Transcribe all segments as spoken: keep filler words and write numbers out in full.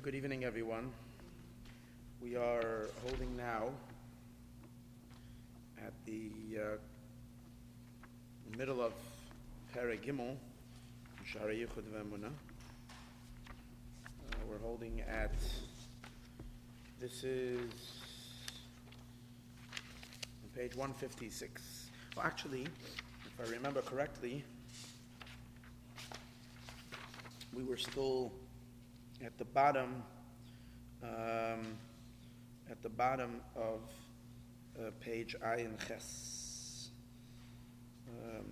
Good evening, everyone. We are holding now at the uh, middle of Perek Gimel, Sha'arei Yichud Ve'emunah. Uh, we're holding at, this is on page one fifty-six. Well, actually, if I remember correctly, we were still at the bottom, um, at the bottom of uh, page Ayin Ches. Um,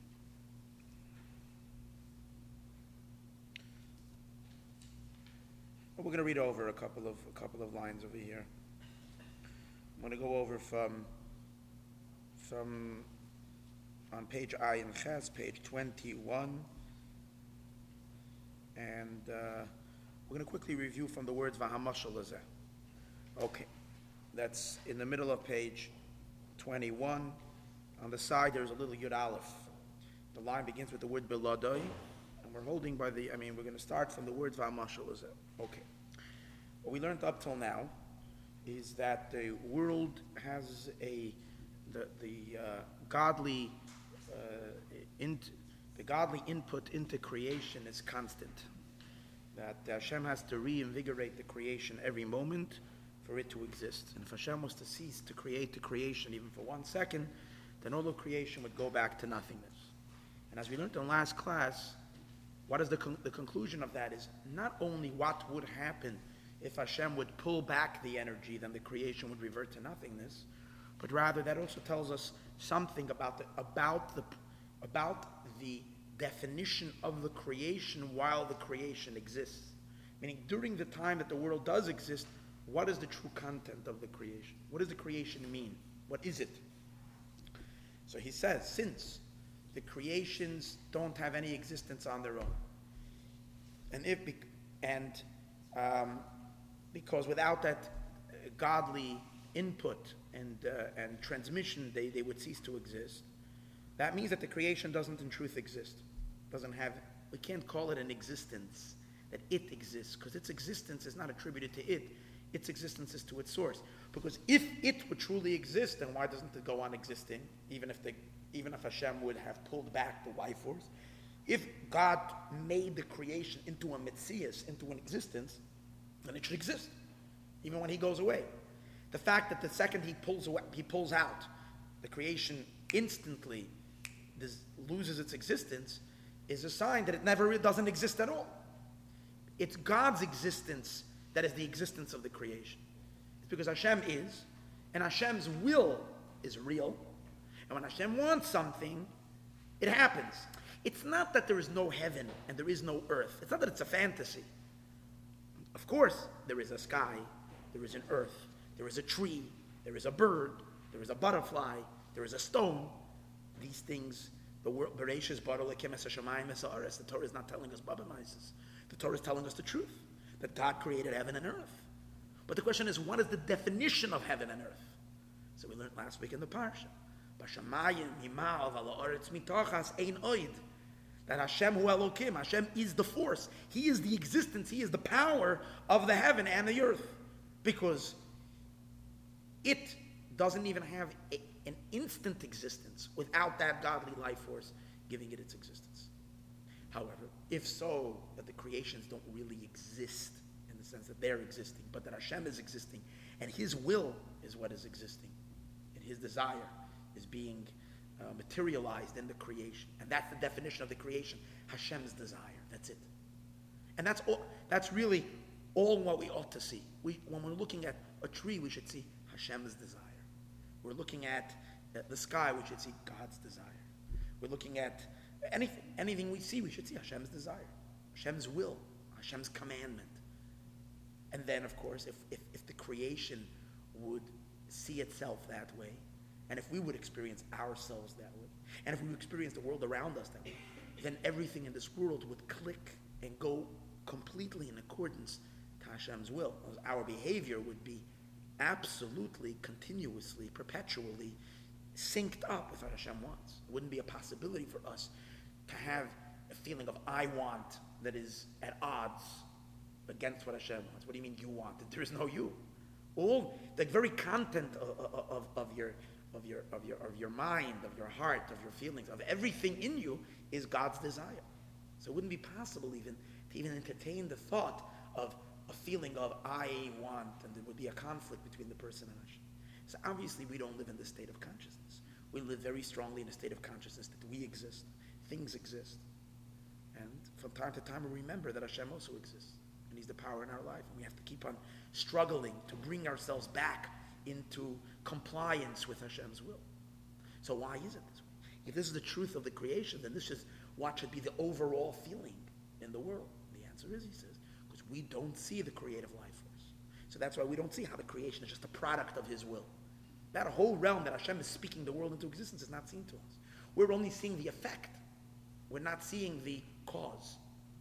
we're going to read over a couple of a couple of lines over here. I'm going to go over from from on page Ayin Ches, page twenty-one, and. Uh, We're going to quickly review from the words V'hamashal hazeh. Okay, that's in the middle of page twenty-one. On the side, there's a little Yud Aleph. The line begins with the word Beladai, and we're holding by the. I mean, we're going to start from the words V'hamashal hazeh. Okay, what we learned up till now is that the world has a the the uh, godly uh, in, the godly input into creation is constant. That Hashem has to reinvigorate the creation every moment for it to exist. And if Hashem was to cease to create the creation even for one second, then all of creation would go back to nothingness. And as we learned in last class, what is the, con- the conclusion of that is not only what would happen if Hashem would pull back the energy, then the creation would revert to nothingness, but rather that also tells us something about the, about the, about the definition of the creation while the creation exists. Meaning, during the time that the world does exist, what is the true content of the creation? What does the creation mean? What is it? So he says, since the creations don't have any existence on their own, and if be- and um, because without that uh, godly input and uh, and transmission, they, they would cease to exist. That means that the creation doesn't in truth exist. Doesn't have, we can't call it an existence, that it exists, because its existence is not attributed to it. Its existence is to its source. Because if it would truly exist, then why doesn't it go on existing, even if the, even if Hashem would have pulled back the life force? If God made the creation into a metzias, into an existence, then it should exist, even when he goes away. The fact that the second he pulls away, he pulls out, the creation instantly this loses its existence, is a sign that it never it doesn't exist at all. It's God's existence that is the existence of the creation. It's because Hashem is, and Hashem's will is real, and when Hashem wants something, it happens. It's not that there is no heaven and there is no earth. It's not that it's a fantasy. Of course, there is a sky, there is an earth, there is a tree, there is a bird, there is a butterfly, there is a stone. These things, the world, Bereshis bara Elokim es hashamayim es haaretz. The Torah is not telling us babamaises. The Torah is telling us the truth, that God created heaven and earth. But the question is, what is the definition of heaven and earth? So we learned last week in the parsha, Bashamayim himal v'ala haaretz mitochas ein oid. That Hashem hu Elokim, Hashem is the force. He is the existence. He is the power of the heaven and the earth, because it doesn't even have a, an instant existence without that godly life force giving it its existence. However, if so, that the creations don't really exist in the sense that they're existing, but that Hashem is existing, and His will is what is existing, and His desire is being uh, materialized in the creation, and that's the definition of the creation, Hashem's desire. That's it, and that's all. That's really all what we ought to see. We, when we're looking at a tree, we should see Hashem's desire. We're looking at the sky, we should see God's desire. We're looking at anything, anything we see, we should see Hashem's desire, Hashem's will, Hashem's commandment. And then, of course, if, if, if the creation would see itself that way, and if we would experience ourselves that way, and if we would experience the world around us that way, then everything in this world would click and go completely in accordance to Hashem's will. Our behavior would be absolutely, continuously, perpetually synced up with what Hashem wants. It wouldn't be a possibility for us to have a feeling of I want that is at odds against what Hashem wants. What do you mean you want it? There is no you. All the very content of, of, of your of your of your of your mind, of your heart, of your feelings, of everything in you is God's desire. So it wouldn't be possible even to even entertain the thought of a feeling of I want, and there would be a conflict between the person and Hashem. So obviously we don't live in this state of consciousness. We live very strongly in a state of consciousness that we exist, things exist. And from time to time we remember that Hashem also exists. And He's the power in our life. And we have to keep on struggling to bring ourselves back into compliance with Hashem's will. So why is it this way? If this is the truth of the creation, then this is what should be the overall feeling in the world. The answer is, he says, because we don't see the creative life force. So that's why we don't see how the creation is just a product of His will. That whole realm that Hashem is speaking the world into existence is not seen to us. We're only seeing the effect. We're not seeing the cause.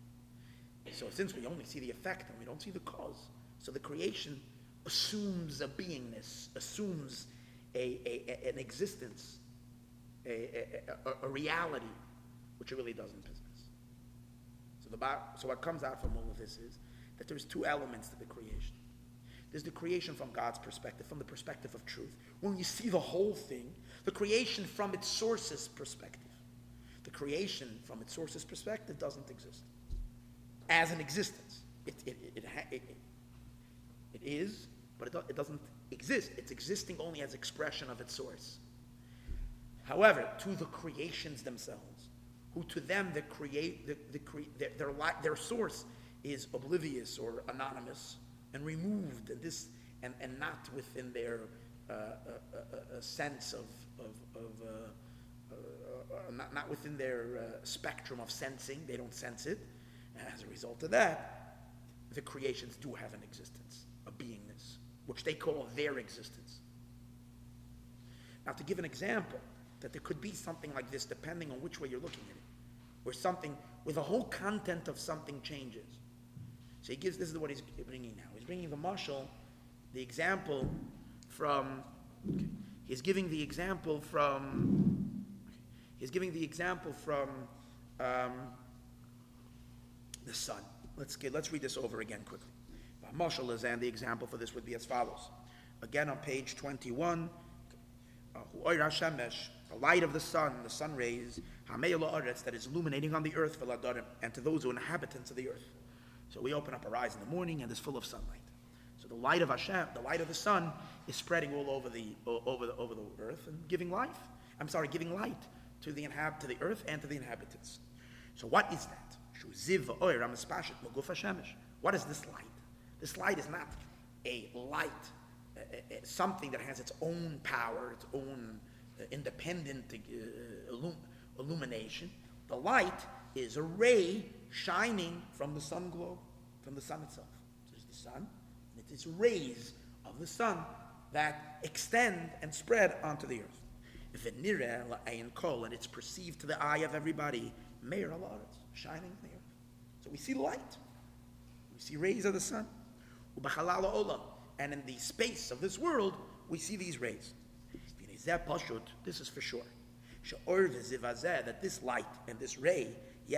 So since we only see the effect and we don't see the cause, so the creation assumes a beingness, assumes a, a, a an existence, a, a, a, a reality, which it really doesn't possess. So the so what comes out from all of this is that there's two elements to the creation. There's the creation from God's perspective, from the perspective of truth. When you see the whole thing, the creation from its source's perspective. The creation from its source's perspective doesn't exist as an existence. It, it, it, it, it, it is, but it, do, it doesn't exist. It's existing only as expression of its source. However, to the creations themselves, who to them the create the, the cre- their, their, li- their source is oblivious or anonymous and removed, and this and, and not within their uh, a, a, a sense of of, of uh, uh, uh, not, not within their uh, spectrum of sensing. They don't sense it. And as a result of that, the creations do have an existence, a beingness, which they call their existence. Now, to give an example, that there could be something like this depending on which way you're looking at it, where something, where the whole content of something changes. So he gives, this is what he's bringing now. He's bringing the mashal, the example from, okay, he's giving the example from, he's giving the example from um, the sun. Let's get, let's read this over again quickly. Mashal is, and the example for this would be as follows. Again on page twenty-one, the light of the sun, the sun rays, that is illuminating on the earth, and to those who are inhabitants of the earth. So we open up our eyes in the morning and it's full of sunlight. So the light of Hashem, the light of the sun, is spreading all over the over the over the earth and giving life. I'm sorry, giving light to the inhab- to the earth and to the inhabitants. So what is that? What is this light? This light is not a light, a, a, something that has its own power, its own uh, independent uh, illum- illumination. The light is a ray shining from the sun globe, from the sun itself. So it's the sun, and it is rays of the sun that extend and spread onto the earth. If it nireh la'ayin kol, and it's perceived to the eye of everybody, meir ha'la'aretz, shining in the earth. So we see light, we see rays of the sun, ubachalal ha'olam, and in the space of this world, we see these rays. This is for sure. That this light and this ray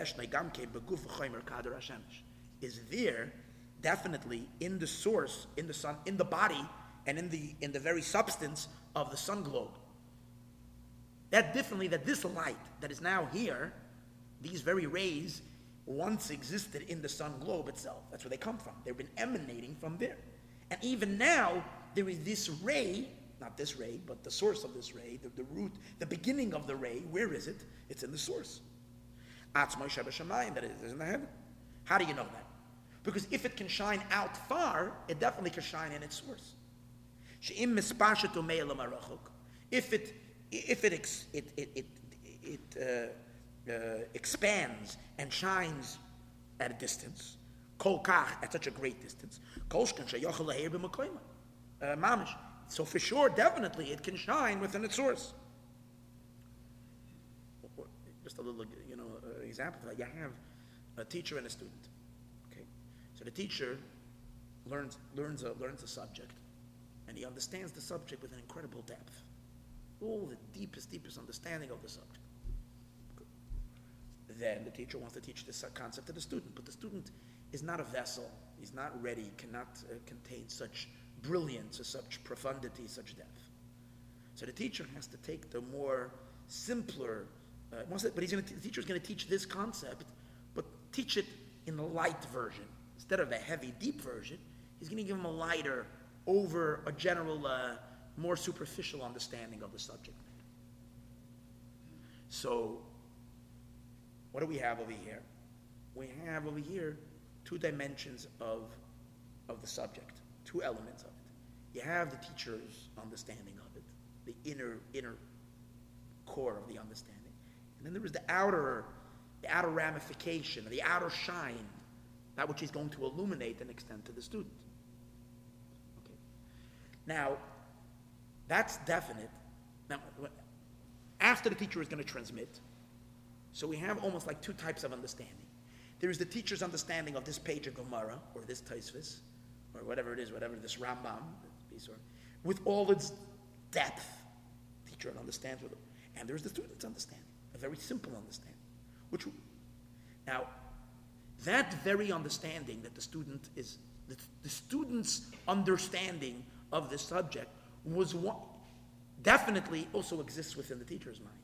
is there definitely in the source, in the sun, in the body, and in the in the very substance of the sun globe. That differently, that this light that is now here, these very rays, once existed in the sun globe itself. That's where they come from. They've been emanating from there. And even now, there is this ray, not this ray, but the source of this ray, the, the root, the beginning of the ray. Where is it? It's in the source. That it is in the heaven. How do you know that? Because if it can shine out far, it definitely can shine in its source. If it if it ex, it it it, it uh, uh, expands and shines at a distance, kol kach, at such a great distance, mamish. So for sure, definitely, it can shine within its source. Just a little, you know, uh, example for that. You have a teacher and a student. Okay, so the teacher learns learns a, learns a subject, and he understands the subject with an incredible depth, all the deepest, deepest understanding of the subject. Then the teacher wants to teach this concept to the student, but the student is not a vessel He's not ready, cannot uh, contain such brilliance or such profundity, such depth. So the teacher has to take the more simpler, uh, but he's gonna, the teacher is going to teach this concept, but teach it in the light version. Instead of a heavy, deep version, he's going to give him a lighter, over a general, uh, more superficial understanding of the subject. So, what do we have over here? We have over here two dimensions of, of the subject, two elements of it. You have the teacher's understanding of it, the inner inner core of the understanding. And then there is the outer, the outer ramification, the outer shine, that which is going to illuminate and extend to the student. Okay. Now, that's definite. Now, after the teacher is going to transmit, so we have almost like two types of understanding. There is the teacher's understanding of this page of Gemara, or this Tosfos, or whatever it is, whatever this Rambam, with all its depth. The teacher understands with it. And there's the student's understanding, a very simple understanding. Which, now, that very understanding that the student is, the, the student's understanding of the subject was one, definitely also exists within the teacher's mind.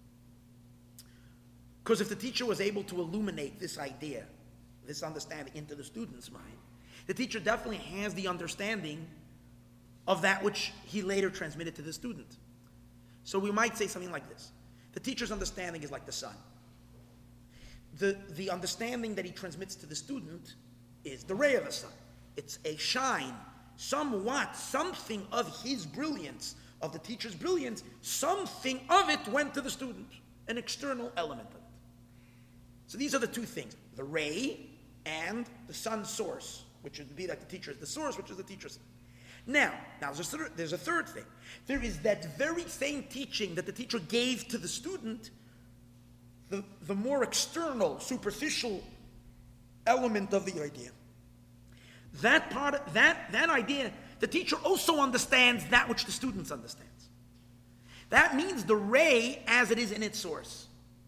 Because if the teacher was able to illuminate this idea, this understanding into the student's mind, the teacher definitely has the understanding of that which he later transmitted to the student. So we might say something like this. The teacher's understanding is like the sun. The, the understanding that he transmits to the student is the ray of the sun. It's a shine, somewhat, something of his brilliance, of the teacher's brilliance, something of it went to the student, an external element of it. So these are the two things, the ray and the sun source, which would be like the teacher is the source, which is the teacher's. Now, now there's a, third, there's a third thing. There is that very same teaching that the teacher gave to the student, the, the more external, superficial element of the idea. That part, that, that idea, the teacher also understands that which the student understands. That means the ray as it is in its source.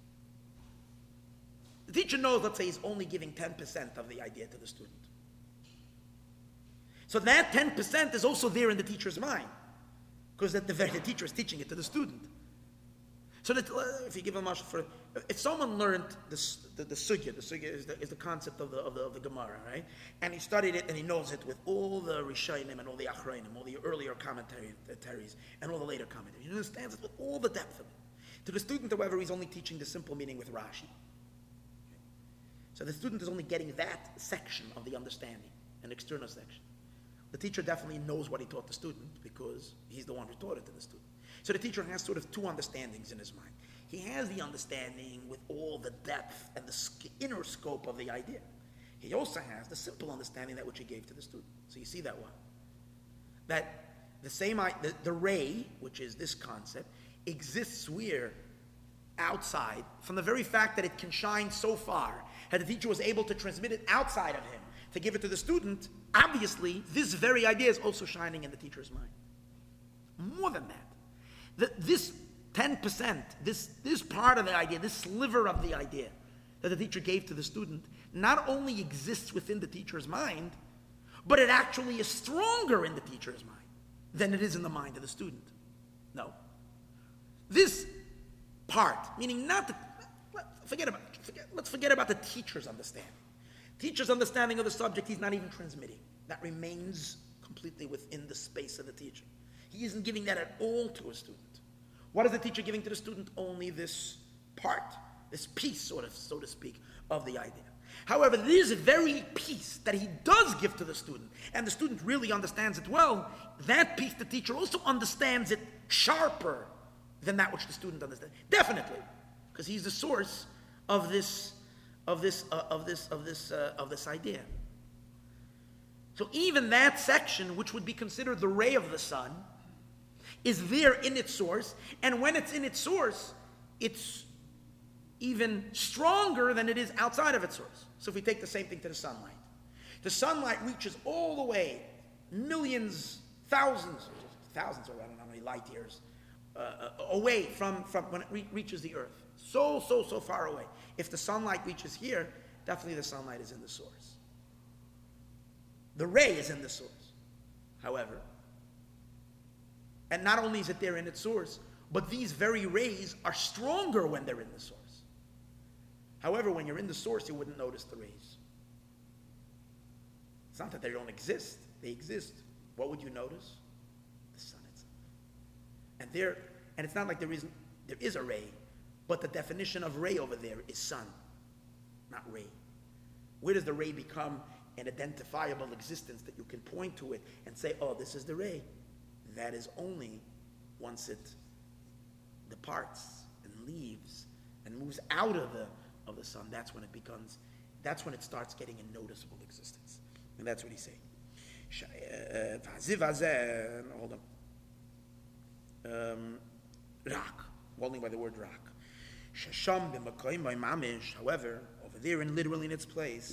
The teacher knows, let's say, he's only giving ten percent of the idea to the student. So that ten percent is also there in the teacher's mind, because the, the, the teacher is teaching it to the student. So that uh, if you give a mashal for, if someone learned this, the, the sugya, the sugya is the, is the concept of the, of the of the Gemara, right? And he studied it and he knows it with all the Rishonim and all the Achrayim, all the earlier commentaries and all the later commentaries. He understands it with all the depth of it. To the student, however, he's only teaching the simple meaning with Rashi. So the student is only getting that section of the understanding, an external section. The teacher definitely knows what he taught the student because he's the one who taught it to the student. So the teacher has sort of two understandings in his mind. He has the understanding with all the depth and the inner scope of the idea. He also has the simple understanding that which he gave to the student. So you see that one. That the same, the, the ray, which is this concept, exists where? Outside, from the very fact that it can shine so far, and the teacher was able to transmit it outside of him, to give it to the student, obviously, this very idea is also shining in the teacher's mind. More than that, the, this ten percent, this, this part of the idea, this sliver of the idea that the teacher gave to the student, not only exists within the teacher's mind, but it actually is stronger in the teacher's mind than it is in the mind of the student. No. This part, meaning not the, forget about, forget, let's forget about the teacher's understanding. Teacher's understanding of the subject, he's not even transmitting. That remains completely within the space of the teacher. He isn't giving that at all to a student. What is the teacher giving to the student? Only this part, this piece, sort of, so to speak, of the idea. However, this very piece that he does give to the student, and the student really understands it well, that piece the teacher also understands it sharper than that which the student understands. Definitely, because he's the source of this, of this, uh, of this, of this, uh, of this idea. So even that section, which would be considered the ray of the sun, is there in its source, and when it's in its source, it's even stronger than it is outside of its source. So if we take the same thing to the sunlight, the sunlight reaches all the way, millions, thousands, thousands, or I don't know how many light years, uh, away from, from when it re- reaches the earth. So, so, so far away. If the sunlight reaches here, definitely the sunlight is in the source. The ray is in the source. However, and not only is it there in its source, but these very rays are stronger when they're in the source. However, when you're in the source, you wouldn't notice the rays. It's not that they don't exist. They exist. What would you notice? The sun itself. And there, and it's not like there isn't, there is a ray, but the definition of ray over there is sun, not ray. Where does the ray become an identifiable existence that you can point to it and say, oh, this is the ray? That is only once it departs and leaves and moves out of the of the sun. That's when it becomes, that's when it starts getting a noticeable existence. And that's what he's saying. Hold on. Um, rak, holding by the word rak. However, over there and literally in its place,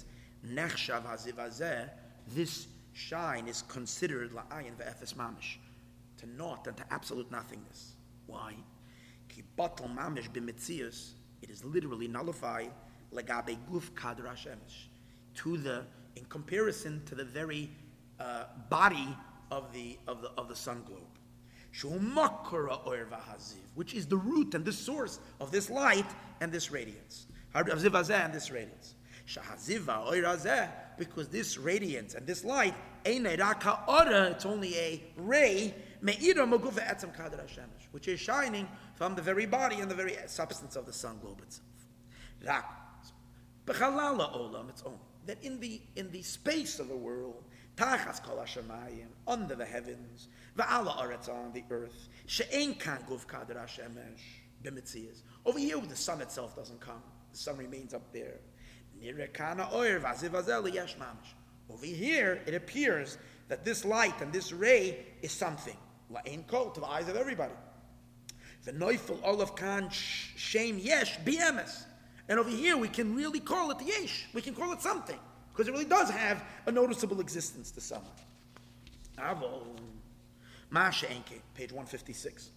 this shine is considered la'ayin ve'efes mamish, to naught and to absolute nothingness. Why? Ki batal mamish b'metzius, it is literally nullified legabe guf kadra shemesh, to the, in comparison to the very uh, body of the of the of the sun globe. Shu makara oir v'haziv, which is the root and the source of this light and this radiance. Haziv hazeh and this radiance. Shahaziva oir hazeh, because this radiance and this light einay raka ora, it's only a ray me'ira maguf ve'etzem kadra shemesh, which is shining from the very body and the very substance of the sun globe itself. Rak b'chalala olam, its own. That in the in the space of the world, tachas kol hashamayim, under the heavens, va'ala aretz, on the earth, she'ein kan guf kadra shemesh b'mitzias. Over here, the sun itself doesn't come; the sun remains up there. Nirekana oir vaziv hazel yesh mamish. Over here, it appears that this light and this ray is something la'ein kol, to the eyes of everybody. V'noifel olav kan shem yesh b'emes. And over here, we can really call it yesh. We can call it something, because it really does have a noticeable existence to someone. Avol, Masha Enke, page one fifty-six.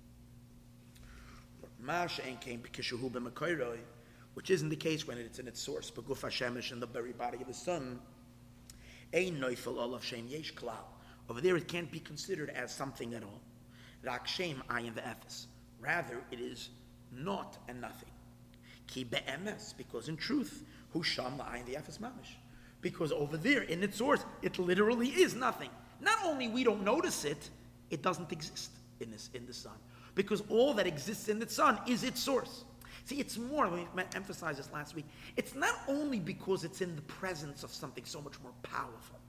Masha Enke, b'kishuhu b'makoiroi, which isn't the case when it's in its source, but guf hashemish, in the very body of the sun. Ein noifel olav shem yesh klal. Over there, it can't be considered as something at all. Rak shem ayin ve'efes. Rather, it is naught and nothing. Ki be'emes, because in truth, hu sham la'ayin ve'efes mamish. Because over there, in its source, it literally is nothing. Not only we don't notice it, it doesn't exist in this in the sun. Because all that exists in the sun is its source. See, it's more, we emphasized this last week, it's not only because it's in the presence of something so much more powerful.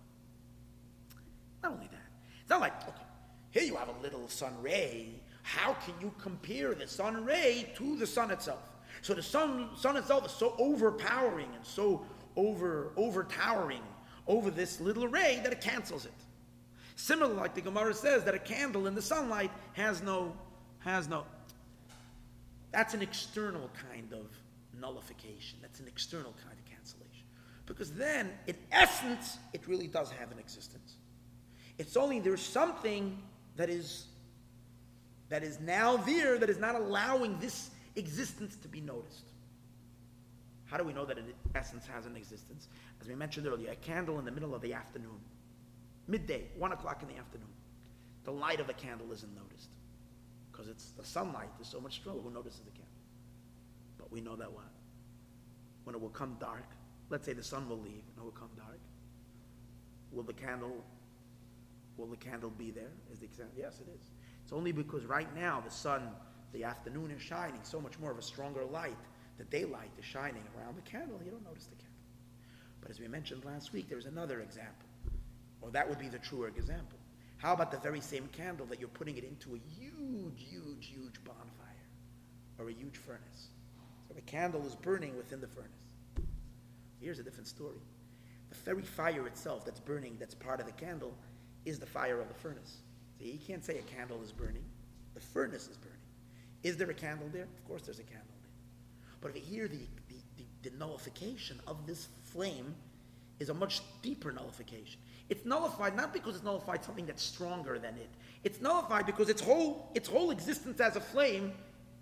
Not only that. It's not like, okay, here you have a little sun ray. How can you compare the sun ray to the sun itself? So the sun, sun itself is so overpowering and so over, overtowering over this little ray that it cancels it. Similar, like the Gemara says, that a candle in the sunlight has no, has no. That's an external kind of nullification. That's an external kind of cancellation. Because then, in essence, it really does have an existence. It's only there's something that is that is now there that is not allowing this existence to be noticed. How do we know that it, in essence, has an existence? As we mentioned earlier, a candle in the middle of the afternoon, midday, one o'clock in the afternoon, the light of the candle isn't noticed because it's the sunlight is so much stronger. Who notices the candle? But we know that what? When it will come dark, let's say the sun will leave and it will come dark. Will the candle? Will the candle be there? Is the example? Yes, it is. It's only because right now the sun, the afternoon is shining so much more of a stronger light. The daylight is shining around the candle. You don't notice the candle. But as we mentioned last week, there's another example. Or that would be the truer example. How about the very same candle that you're putting it into a huge, huge, huge bonfire or a huge furnace? So the candle is burning within the furnace. Here's a different story. The very fire itself that's burning, that's part of the candle, is the fire of the furnace. So you can't say a candle is burning. The furnace is burning. Is there a candle there? Of course there's a candle there. But over here, the, the, the, the nullification of this flame is a much deeper nullification. It's nullified not because it's nullified something that's stronger than it. It's nullified because its whole its whole existence as a flame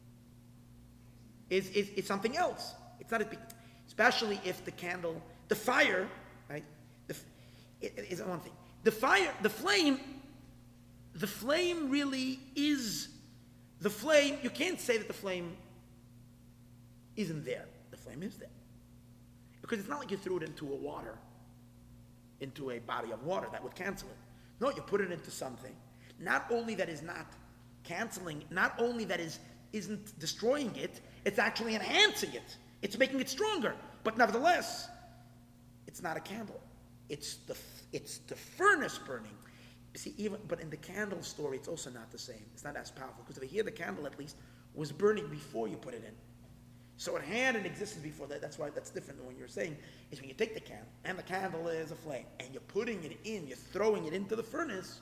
is, is, is something else. It's not as big, especially if the candle, the fire, right? The, it, it is one thing. The fire, the flame, the flame really is, the flame, you can't say that the flame isn't there. The flame is there. Because it's not like you threw it into a water, into a body of water that would cancel it. No, you put it into something. Not only that is not canceling, not only that is, isn't destroying it, it's actually enhancing it. It's making it stronger. But nevertheless, it's not a candle. It's the, it's the furnace burning. You see, even, but in the candle story, it's also not the same. It's not as powerful. Because over here, the candle at least was burning before you put it in. So it had an existence before that. That's why that's different than what you're saying, is when you take the candle, and the candle is a flame, and you're putting it in, you're throwing it into the furnace,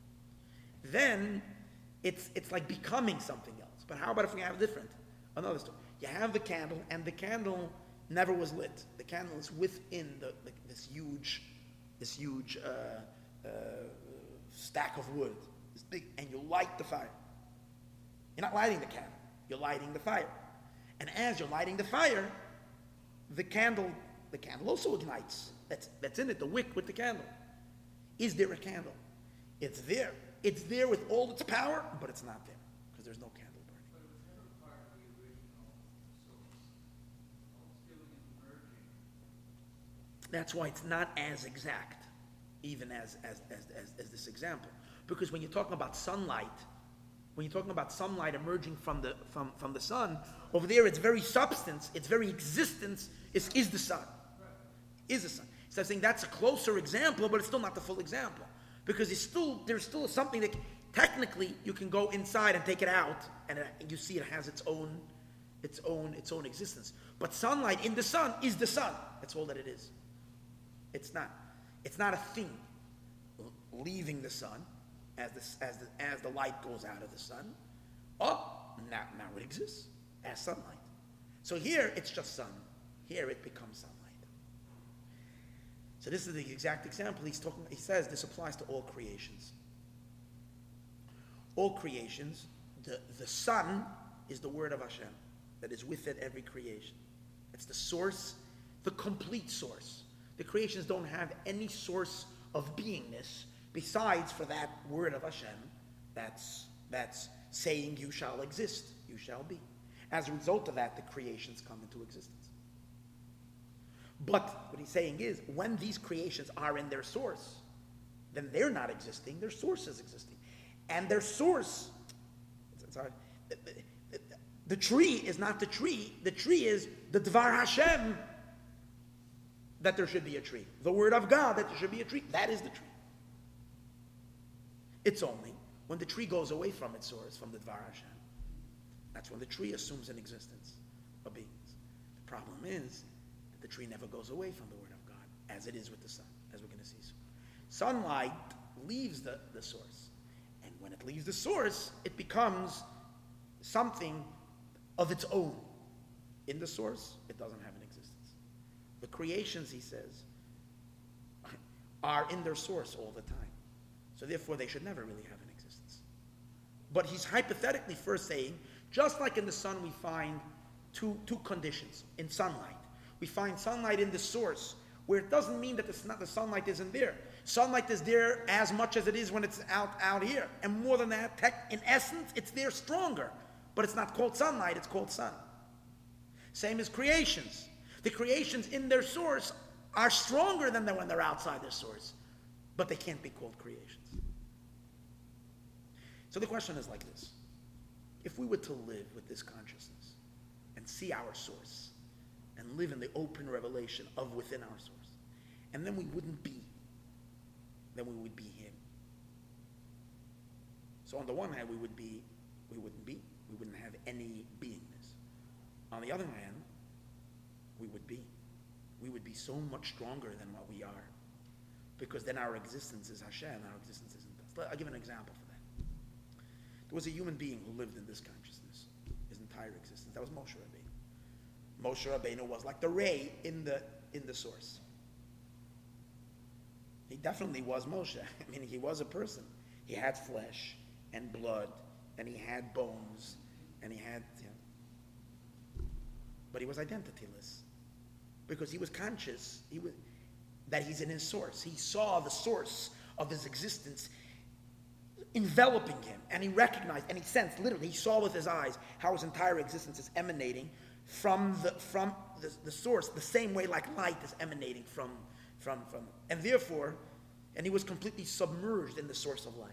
then it's it's like becoming something else. But how about if we have different? Another story. You have the candle, and the candle never was lit. The candle is within the, the, this huge, this huge uh, uh, stack of wood, this big, and you light the fire. You're not lighting the candle, you're lighting the fire. And as you're lighting the fire, the candle, the candle also ignites. That's that's in it, the wick with the candle. Is there a candle? It's there. It's there with all its power, but it's not there because there's no candle burning. But it was never part of the original source. It's doing is merging. That's why it's not as exact, even as as, as as as this example. Because when you're talking about sunlight, when you're talking about sunlight emerging from the from, from the sun, over there its very substance, its very existence is, is the sun. Right. Is the sun. So I'm saying that's a closer example, but it's still not the full example. Because it's still there's still something that technically you can go inside and take it out, and it, you see it has its own its own its own existence. But sunlight in the sun is the sun. That's all that it is. It's not it's not a thing leaving the sun. As the, as, the, as the light goes out of the sun, oh, now, now it exists as sunlight. So here, it's just sun. Here, it becomes sunlight. So this is the exact example he's talking. He says this applies to all creations. All creations, the, the sun is the word of Hashem that is within every creation. It's the source, the complete source. The creations don't have any source of beingness besides for that word of Hashem, that's, that's saying you shall exist, you shall be. As a result of that, the creations come into existence. But what he's saying is, when these creations are in their source, then they're not existing, their source is existing. And their source, sorry, the, the, the tree is not the tree, the tree is the Dvar Hashem, that there should be a tree. The word of God, that there should be a tree, that is the tree. It's only when the tree goes away from its source, from the Dvar Hashem, that's when the tree assumes an existence of beings. The problem is that the tree never goes away from the Word of God, as it is with the sun, as we're going to see soon. Sunlight leaves the, the source, and when it leaves the source, it becomes something of its own. In the source, it doesn't have an existence. The creations, he says, are in their source all the time. So therefore, they should never really have an existence. But he's hypothetically first saying, just like in the sun we find two, two conditions. In sunlight, we find sunlight in the source, where it doesn't mean that the, the sunlight isn't there. Sunlight is there as much as it is when it's out, out here. And more than that, tech, in essence, it's there stronger. But it's not called sunlight, it's called sun. Same as creations. The creations in their source are stronger than when they're outside their source. But they can't be called creations. So the question is like this. If we were to live with this consciousness and see our source and live in the open revelation of within our source, and then we wouldn't be, then we would be him. So on the one hand, we would be, we wouldn't be, we wouldn't have any beingness. On the other hand, we would be. We would be so much stronger than what we are. Because then our existence is Hashem, our existence isn't us. I'll give an example for that. There was a human being who lived in this consciousness, his entire existence. That was Moshe Rabbeinu. Moshe Rabbeinu was like the ray in the in the source. He definitely was Moshe. I mean, he was a person. He had flesh and blood, and he had bones, and he had, you know, but he was identityless because he was conscious. He was. that he's in his source. He saw the source of his existence enveloping him, and he recognized, and he sensed, literally, he saw with his eyes how his entire existence is emanating from the from the, the source, the same way like light is emanating from, from, from, and therefore, and he was completely submerged in the source of life.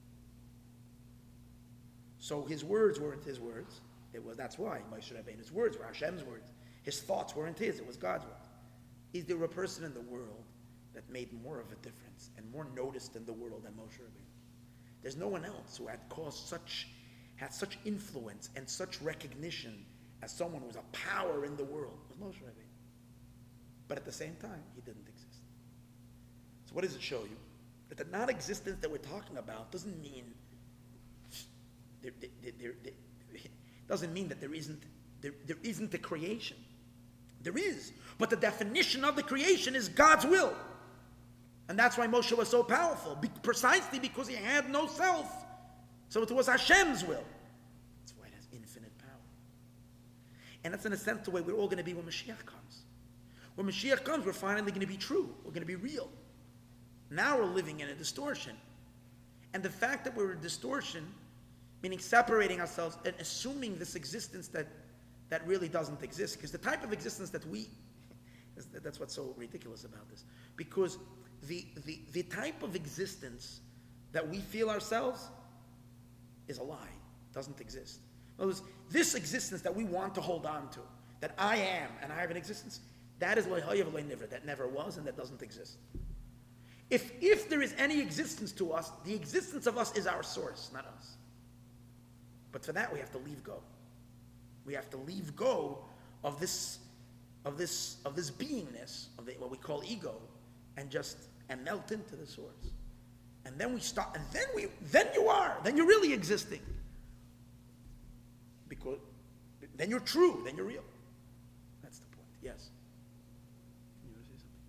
So his words weren't his words. It was, that's why Moshe Rabbeinu's words were Hashem's words. His thoughts weren't his, it was God's words. Is there a person in the world that made more of a difference and more noticed in the world than Moshe Rabbeinu? There's no one else who had caused such, had such influence and such recognition as someone who was a power in the world. It was Moshe Rabbeinu. But at the same time, he didn't exist. So what does it show you? That the non-existence that we're talking about doesn't mean there, there, there, there, doesn't mean that there isn't there, there isn't a creation. There is, but the definition of the creation is God's will, and that's why Moshe was so powerful, be, precisely because he had no self. So it was Hashem's will. That's why it has infinite power, and that's in a sense the way we're all going to be when Mashiach comes. When Mashiach comes, we're finally going to be true. We're going to be real. Now we're living in a distortion, and the fact that we're a distortion, meaning separating ourselves and assuming this existence that, that really doesn't exist. Because the type of existence that we, that's what's so ridiculous about this. Because the, the, the type of existence that we feel ourselves is a lie, doesn't exist. In other words, this existence that we want to hold on to, that I am and I have an existence, that is never, that never was and that doesn't exist. If, if there is any existence to us, the existence of us is our source, not us. But for that, we have to leave go. We have to leave go of this, of this, of this beingness, of the, what we call ego, and just and melt into the source. And then we start, and then we, then you are, then you're really existing. Because then you're true, then you're real. That's the point. Yes. You want to say something?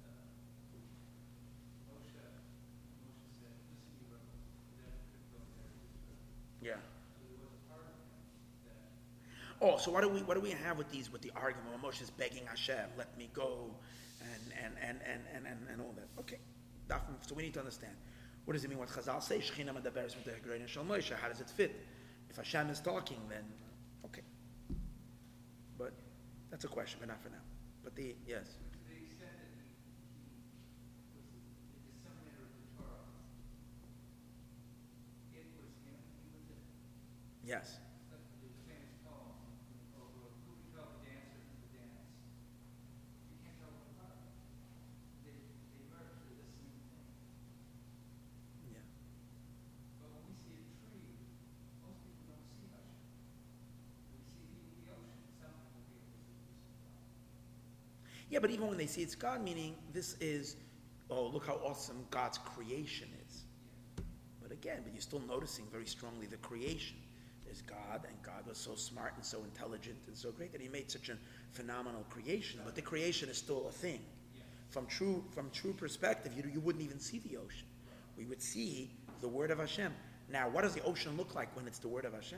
Yeah. Oh, so what do we what do we have with these with the argument? Well, Moshe is begging Hashem, let me go, and and and and and, and, and all that. Okay, so we need to understand. What does it mean? What Chazal say? Shechina medaberes with the Hagrein Shel Moshe. How does it fit? If Hashem is talking, then okay. But that's a question, but not for now. But the yes. To the extent that he, he was the disseminator of the Torah, it was him. He was it. Yes. Yeah, but even when they see it's God, meaning this is, oh, look how awesome God's creation is. But again, but you're still noticing very strongly the creation. There's God, and God was so smart and so intelligent and so great that he made such a phenomenal creation. But the creation is still a thing. From true, from true perspective, you, you wouldn't even see the ocean. We would see the word of Hashem. Now, what does the ocean look like when it's the word of Hashem?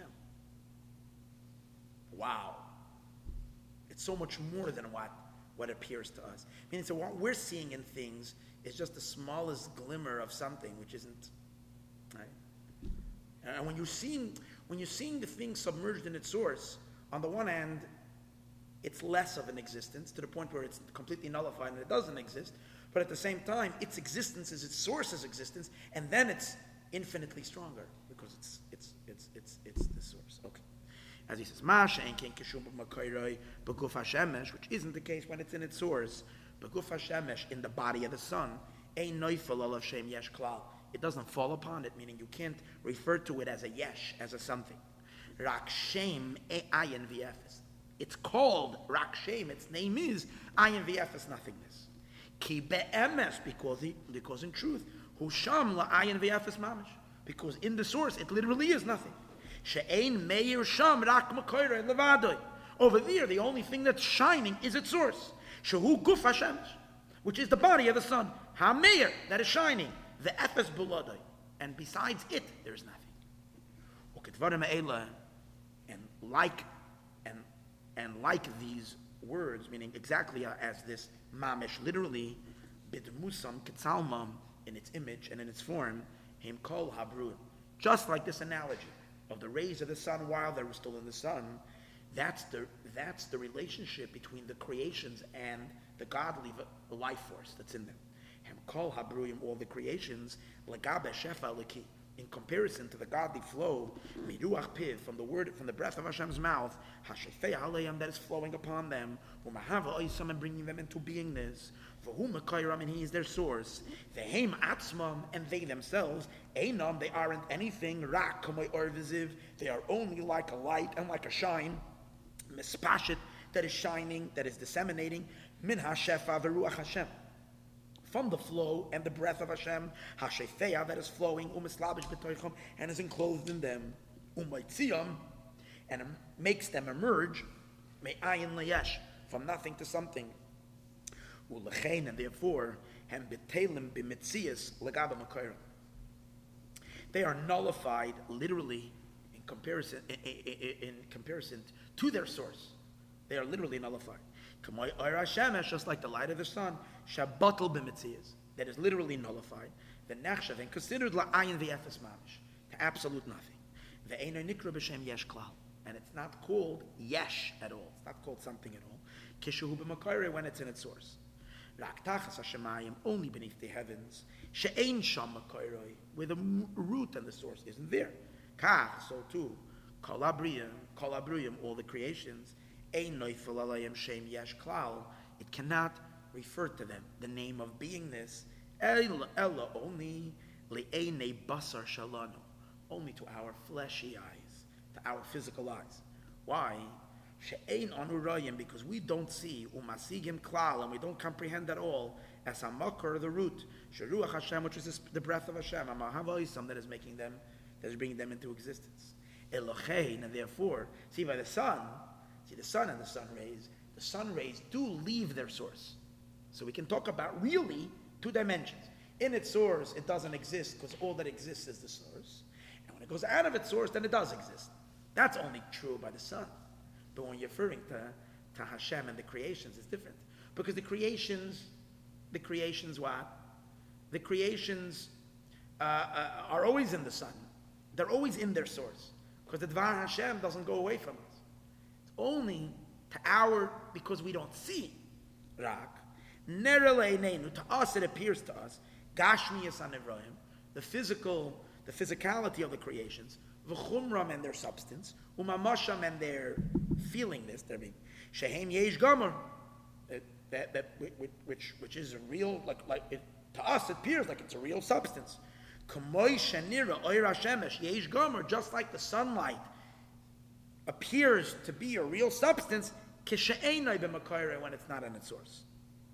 Wow. It's so much more than what what appears to us. Meaning, so what we're seeing in things is just the smallest glimmer of something which isn't, right? And when you're seeing, when you're seeing the thing submerged in its source, on the one hand, it's less of an existence to the point where it's completely nullified and it doesn't exist. But at the same time, its existence is its source's existence, and then it's infinitely stronger because it's it's it's it's it's the source. Okay. As he says, which isn't the case when it's in its source, in the body of the sun, it doesn't fall upon it, meaning you can't refer to it as a yesh, as a something. It's called Rak Shem, its name is ayin v'efes, nothingness. Because, he, because in truth, Husham la'ayin v'efes mamash, because in the source it literally is nothing. She'ein meir sham rak makoyrei levadoy. Over there, the only thing that's shining is its source. Shehu guf hashemesh, which is the body of the sun. Ha-meir, that is shining. The efes buladoi. And besides it, there is nothing. Uketvarim ha'ela, and like, and and like these words, meaning exactly as this mamish, literally, Bidmusam ketzalmam, in its image and in its form, him kol habruim. Just like this analogy of the rays of the sun while they were still in the sun, that's the that's the relationship between the creations and the godly life force that's in them. Him kol habruim, all the creations, legabe shefa leki, in comparison to the godly flow, miruach piv, from the word, from the breath of Hashem's mouth, hashefei aleim, that is flowing upon them, umahava oisam, and bringing them into beingness, v'hu mekayram, and he is their source, v'heim atzmam, and they themselves, einam, they aren't anything, rak kamei or viziv, they are only like a light and like a shine, mispashit, that is shining, that is disseminating, min hashefa v'ruach Hashem, from the flow and the breath of Hashem, hashefeya, that is flowing, umislabish b'toichom, and is enclosed in them, umaytziyam, and makes them emerge, me'ayin layesh, from nothing to something, ulechein, and therefore, hem b'telim b'mitzias legaba makayram. They are nullified, literally, in comparison, in, in, in comparison to their source. They are literally nullified. Just like the light of the sun, shabatal b'mitzias, that is literally nullified, the nechshav, and considered la'ayin v'efes mamish, to absolute nothing. Ve'eino nikra b'shem yesh klal, and it's not called yesh at all. It's not called something at all. Kishuhu b'makayre, when it's in its source. Rak tachas hashemayim, only beneath the heavens. She'ein sham makayre, where the root and the source isn't there. Kach, so too. Kol abriyim, kol abriyim, all the creations. Ein noifel alayim shem yesh klal. It cannot refer to them, the name of beingness. Ella, ella only le'enei basar shalanu, only to our fleshy eyes, to our physical eyes. Why? She'ein anurayim, because we don't see umasigim klal, and we don't comprehend at all as a makar, the root, sheruach Hashem, which is the breath of Hashem, amahavoisam, that is making them, that is bringing them into existence. Elochein, and therefore, see by the sun, see the sun and the sun rays, the sun rays do leave their source. So we can talk about really two dimensions. In its source, it doesn't exist because all that exists is the source. And when it goes out of its source, then it does exist. That's only true by the sun. But when you're referring to, to Hashem and the creations, it's different. Because the creations, the creations what? The creations uh, uh, are always in the sun. They're always in their source. Because the Dvar Hashem doesn't go away from us. It's only to our, because we don't see Rak. To us it appears to us, Gashmiyas Anevroim, the physical, the physicality of the creations, V'chumram and their substance, Umamasham and their feelingness, their being, Shehem Yesh Gomer, that that which which is a real, like like it, to us it appears like it's a real substance. Kamoy Shanira Oira Shemesh Yesh Gomer, just like the sunlight appears to be a real substance, Kishe'enai b'makayre, when it's not in its source.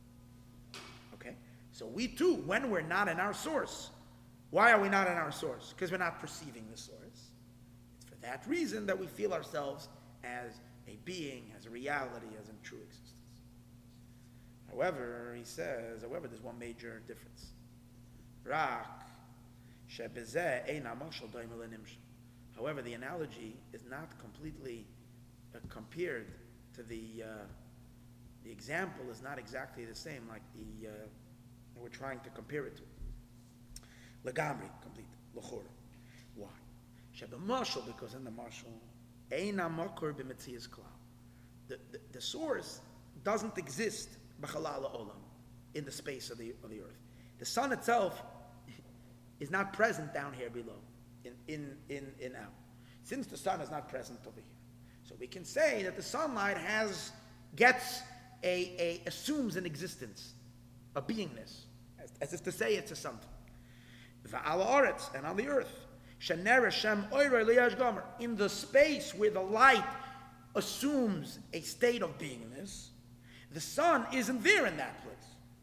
Okay? So we too, when we're not in our source, why are we not in our source? Because we're not perceiving the source. It's for that reason that we feel ourselves as a being, as a reality, as a true existence. However, he says, however, there's one major difference. Rak, shebezeh eina mashal daim elenimsh. However, the analogy is not completely uh, compared to the, uh, the example is not exactly the same like the, uh, that we're trying to compare it to. Legamri, complete, l'chora. Why? Sheba mashal, because in the mashal, eina makor b'metzias klal. The, the the source doesn't exist b'chalal olam, in the space of the of the earth. The sun itself is not present down here below, in in in in out. Since the sun is not present over here, so we can say that the sunlight has gets a, a assumes an existence, a beingness, as, as if to say it's a something. Va'al haaretz, and on the earth, shener Hashem oirei liyash gomer, in the space where the light assumes a state of beingness, the sun isn't there in that place.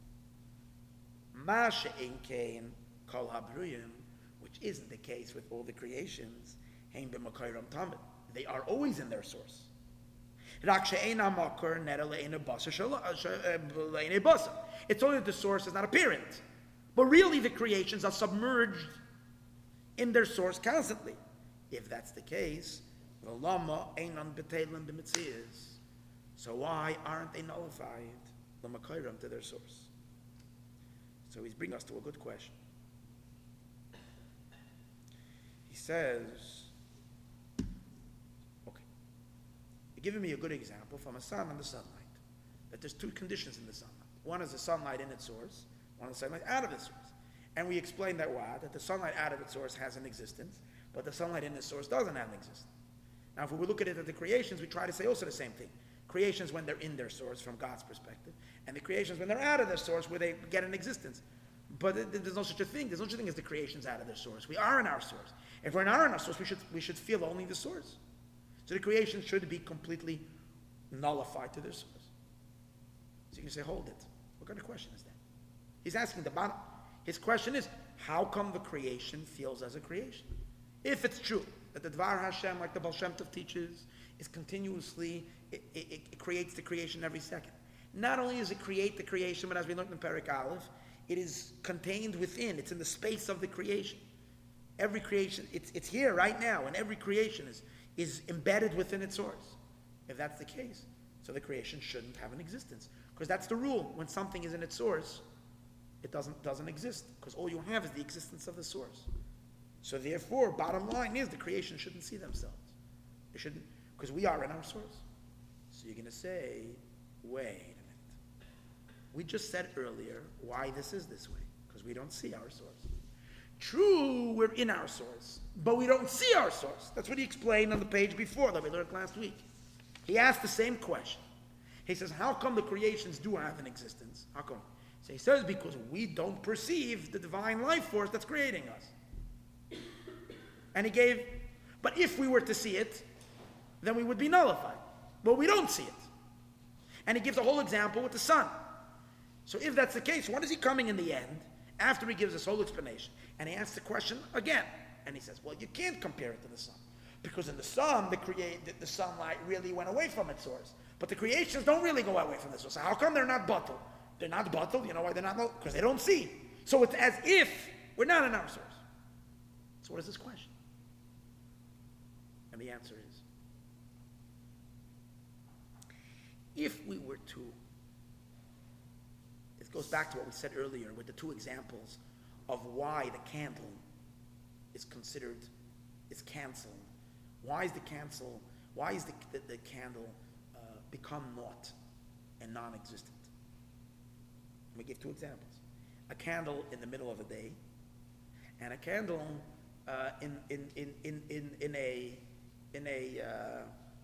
Ma she'ein kein kol habruyim, which isn't the case with all the creations. Hein b'makayram tamid, they are always in their source. Rak she'eina makor nera le'eina basa le'eina basa. It's only that the source is not apparent, but really the creations are submerged in their source constantly. If that's the case, v'lama einan b'teilim b'mitzias. So why aren't they nullified l'makayram to their source? So he's bringing us to a good question. He says, okay, you're giving me a good example from a sun and the sunlight, that there's two conditions in the sunlight. One is the sunlight in its source, one is the sunlight out of its source. And we explained that why, that the sunlight out of its source has an existence, but the sunlight in its source doesn't have an existence. Now, if we look at it at the creations, we try to say also the same thing. Creations when they're in their source from God's perspective, and the creations when they're out of their source where they get an existence. But it, there's no such a thing. There's no such a thing as the creations out of their source. We are in our source. If we're not in our source, we should, we should feel only the source. So the creation should be completely nullified to their source. So you can say, hold it. What kind of question is that? He's asking the bottom. His question is, how come the creation feels as a creation? If it's true that the Dvar Hashem, like the Baal Shem Tov teaches, is continuously, it, it, it creates the creation every second. Not only does it create the creation, but as we learned in Perek Aleph, it is contained within, it's in the space of the creation. Every creation, it's, it's here right now, and every creation is, is embedded within its source. If that's the case, so the creation shouldn't have an existence. Because that's the rule. When something is in its source, it doesn't, doesn't exist. Because all you have is the existence of the source. So therefore, bottom line is the creation shouldn't see themselves. It shouldn't, because we are in our source. So you're going to say, wait a minute. We just said earlier why this is this way. Because we don't see our source. True, we're in our source, but we don't see our source. That's what he explained on the page before that we learned last week. He asked the same question. He says, how come the creations do have an existence? How come? So he says, because we don't perceive the divine life force that's creating us. And he gave, but if we were to see it, then we would be nullified. But we don't see it. And he gives a whole example with the sun. So if that's the case, what is he coming in the end, after he gives this whole explanation? And he asks the question again. And he says, well, you can't compare it to the sun. Because in the sun, the, create, the, the sunlight really went away from its source. But the creations don't really go away from the source. So how come they're not bottled? They're not bottled. You know why they're not? Because they don't see. So it's as if we're not in our source. So what is this question? And the answer is, if we were to, it goes back to what we said earlier with the two examples of why the candle is considered, is canceled. Why is the cancel, why is the, the, the candle uh, become naught and non-existent? We give two examples. A candle in the middle of the day, and a candle uh, in, in, in, in, in, in a in a uh,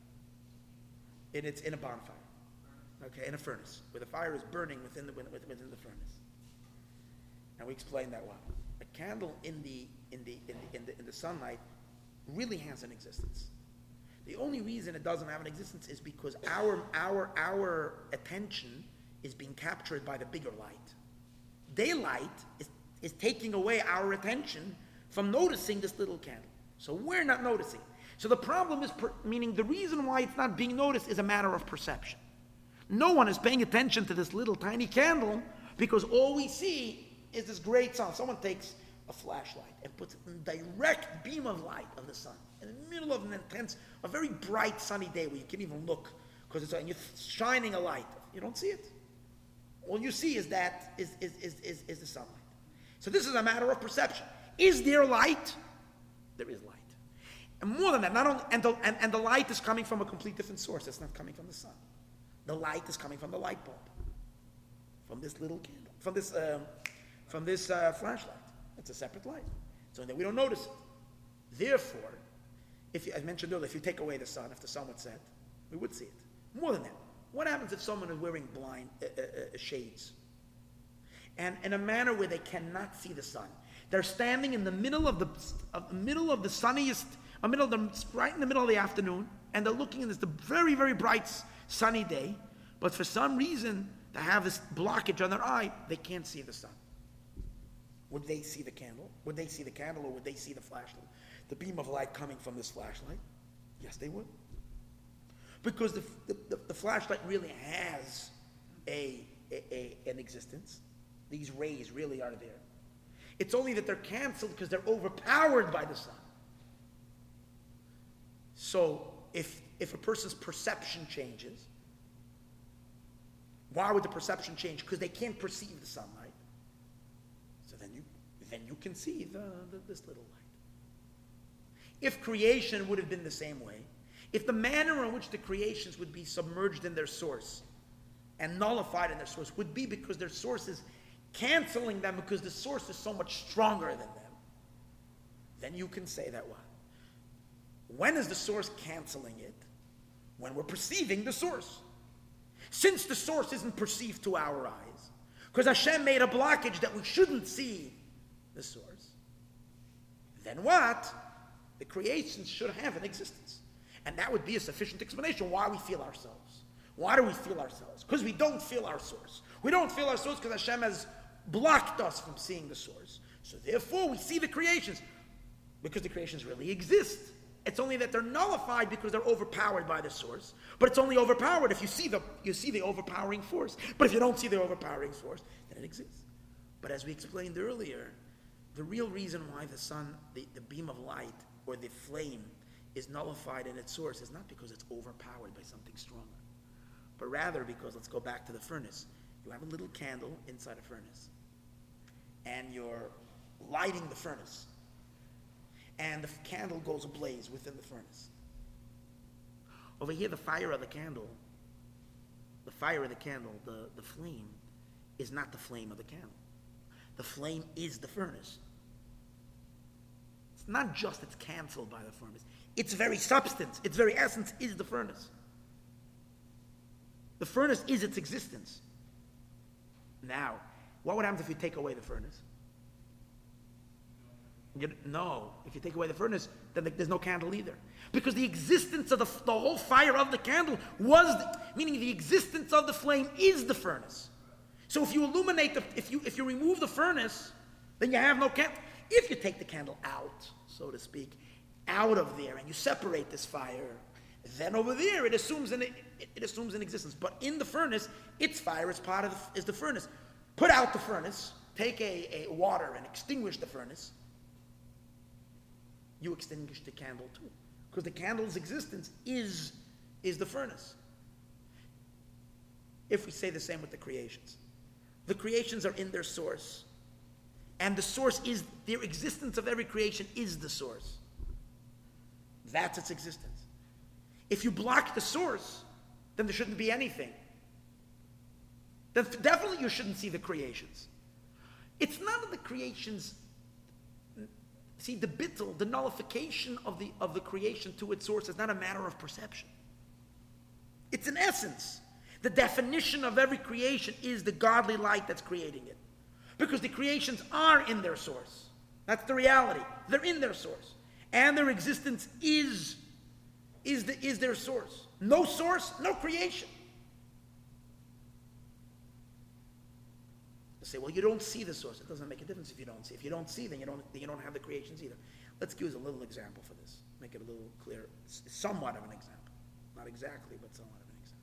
in its in a bonfire. Okay, in a furnace, where the fire is burning within the within the furnace. And we explained that one. A candle in the in the in the in the, in the sunlight really has an existence. The only reason it doesn't have an existence is because our our our attention is being captured by the bigger light. Daylight is, is taking away our attention from noticing this little candle. So we're not noticing. So the problem is, per, meaning the reason why it's not being noticed is a matter of perception. No one is paying attention to this little tiny candle because all we see is this great sun. Someone takes a flashlight and puts it in the direct beam of light of the sun in the middle of an intense, a very bright sunny day where you can't even look because it's and you're shining a light. You don't see it. All you see is that is, is, is, is, is the sunlight. So this is a matter of perception. Is there light? There is light. And more than that, not only and the, and, and the light is coming from a complete different source. It's not coming from the sun. The light is coming from the light bulb, from this little candle, from this um, from this uh, flashlight. It's a separate light, so that we don't notice it. Therefore, if you, I mentioned earlier, if you take away the sun, if the sun would set, we would see it. More than that, what happens if someone is wearing blind uh, uh, uh, shades, and in a manner where they cannot see the sun? They're standing in the middle of the uh, middle of the sunniest, uh, middle of the right in the middle of the afternoon, and they're looking at this the very very bright sunny day, but for some reason they have this blockage on their eye. They can't see the sun. Would they see the candle? Would they see the candle, or would they see the flashlight, the beam of light coming from this flashlight? Yes, they would. Because the, the, the, the flashlight really has a, a, a, an existence. These rays really are there. It's only that they're canceled because they're overpowered by the sun. So if, if a person's perception changes, why would the perception change? Because they can't perceive the sunlight. then you can see the, the, this little light. If creation would have been the same way, if the manner in which the creations would be submerged in their source and nullified in their source would be because their source is canceling them because the source is so much stronger than them, then you can say that what? When is the source canceling it? When we're perceiving the source. Since the source isn't perceived to our eyes, because Hashem made a blockage that we shouldn't see the source, then what? The creations should have an existence. And that would be a sufficient explanation why we feel ourselves. Why do we feel ourselves? Because we don't feel our source. We don't feel our source because Hashem has blocked us from seeing the source. So therefore we see the creations because the creations really exist. It's only that they're nullified because they're overpowered by the source. But it's only overpowered if you see the you see the overpowering force. But if you don't see the overpowering force, then it exists. But as we explained earlier, the real reason why the sun, the, the beam of light, or the flame is nullified in its source is not because it's overpowered by something stronger, but rather because, let's go back to the furnace. You have a little candle inside a furnace, and you're lighting the furnace, and the candle goes ablaze within the furnace. Over here, the fire of the candle, the fire of the candle, the, the flame, is not the flame of the candle. The flame is the furnace. It's not just it's canceled by the furnace. Its very substance, its very essence is the furnace. The furnace is its existence. Now, what would happen if you take away the furnace? You, no, if you take away the furnace, then there's no candle either. Because the existence of the, the whole fire of the candle was, the, meaning the existence of the flame is the furnace. So if you illuminate, the, if you if you remove the furnace, then you have no candle. If you take the candle out, so to speak, out of there, and you separate this fire, then over there it assumes an it, it assumes an existence. But in the furnace, its fire is part of the, is the furnace. Put out the furnace, take a, a water and extinguish the furnace. You extinguish the candle too, because the candle's existence is is the furnace. If we say the same with the creations, the creations are in their source. And the source is, their existence of every creation is the source. That's its existence. If you block the source, then there shouldn't be anything. Then definitely you shouldn't see the creations. It's not that the creations, see, the bittul, the nullification of the, of the creation to its source is not a matter of perception. It's an essence. The definition of every creation is the godly light that's creating it. Because the creations are in their source. That's the reality. They're in their source. And their existence is, is, the, is their source. No source, no creation. You say, well, you don't see the source. It doesn't make a difference if you don't see. If you don't see, then you don't, then you don't have the creations either. Let's use a little example for this. Make it a little clearer. Somewhat of an example. Not exactly, but somewhat of an example.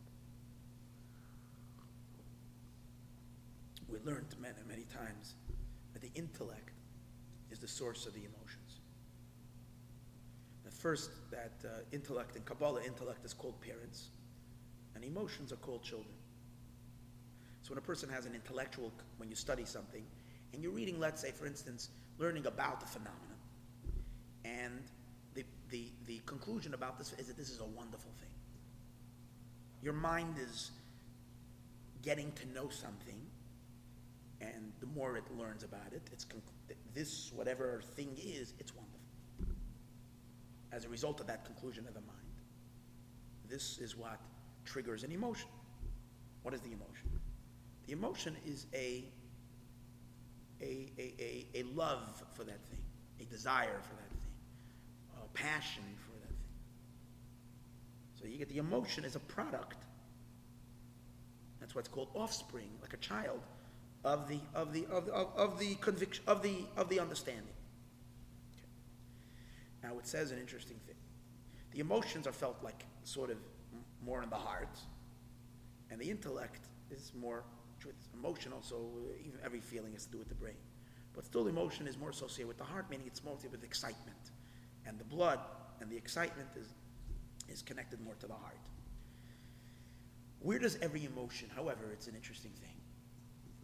We learned many, many times that the intellect is the source of the emotions. At first, that uh, intellect, in Kabbalah, intellect is called parents, and emotions are called children. So when a person has an intellectual, when you study something, and you're reading, let's say, for instance, learning about the phenomenon, and the, the, the conclusion about this is that this is a wonderful thing. Your mind is getting to know something, and the more it learns about it, it's conc- this, whatever thing is, it's wonderful. As a result of that conclusion of the mind, this is what triggers an emotion. What is the emotion? The emotion is a, a, a, a, a love for that thing, a desire for that thing, a passion for that thing. So you get the emotion as a product. That's what's called offspring, like a child. Of the of the of, of, of the conviction of the of the understanding. Okay. Now it says an interesting thing. The emotions are felt like sort of more in the heart, and the intellect is more emotional. So even every feeling has to do with the brain, but still emotion is more associated with the heart, meaning it's mostly with excitement, and the blood and the excitement is is connected more to the heart. Where does every emotion? However, it's an interesting thing.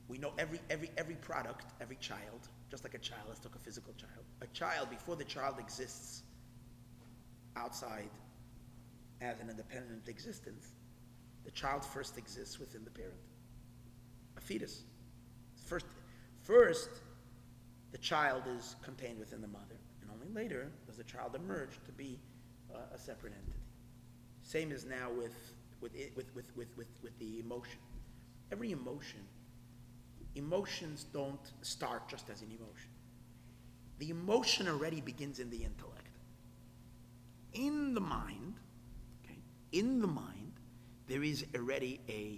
We know every, every, every product, every child, just like a child, let's talk a physical child. A child, before the child exists outside as an independent existence, the child first exists within the parent. A fetus. First, first, the child is contained within the mother, and only later does the child emerge to be uh, a separate entity. Same as now with, with, it, with, with, with, with, with the emotion. Every emotion, emotions don't start just as an emotion. The emotion already begins in the intellect. In the mind, okay, in the mind, there is already a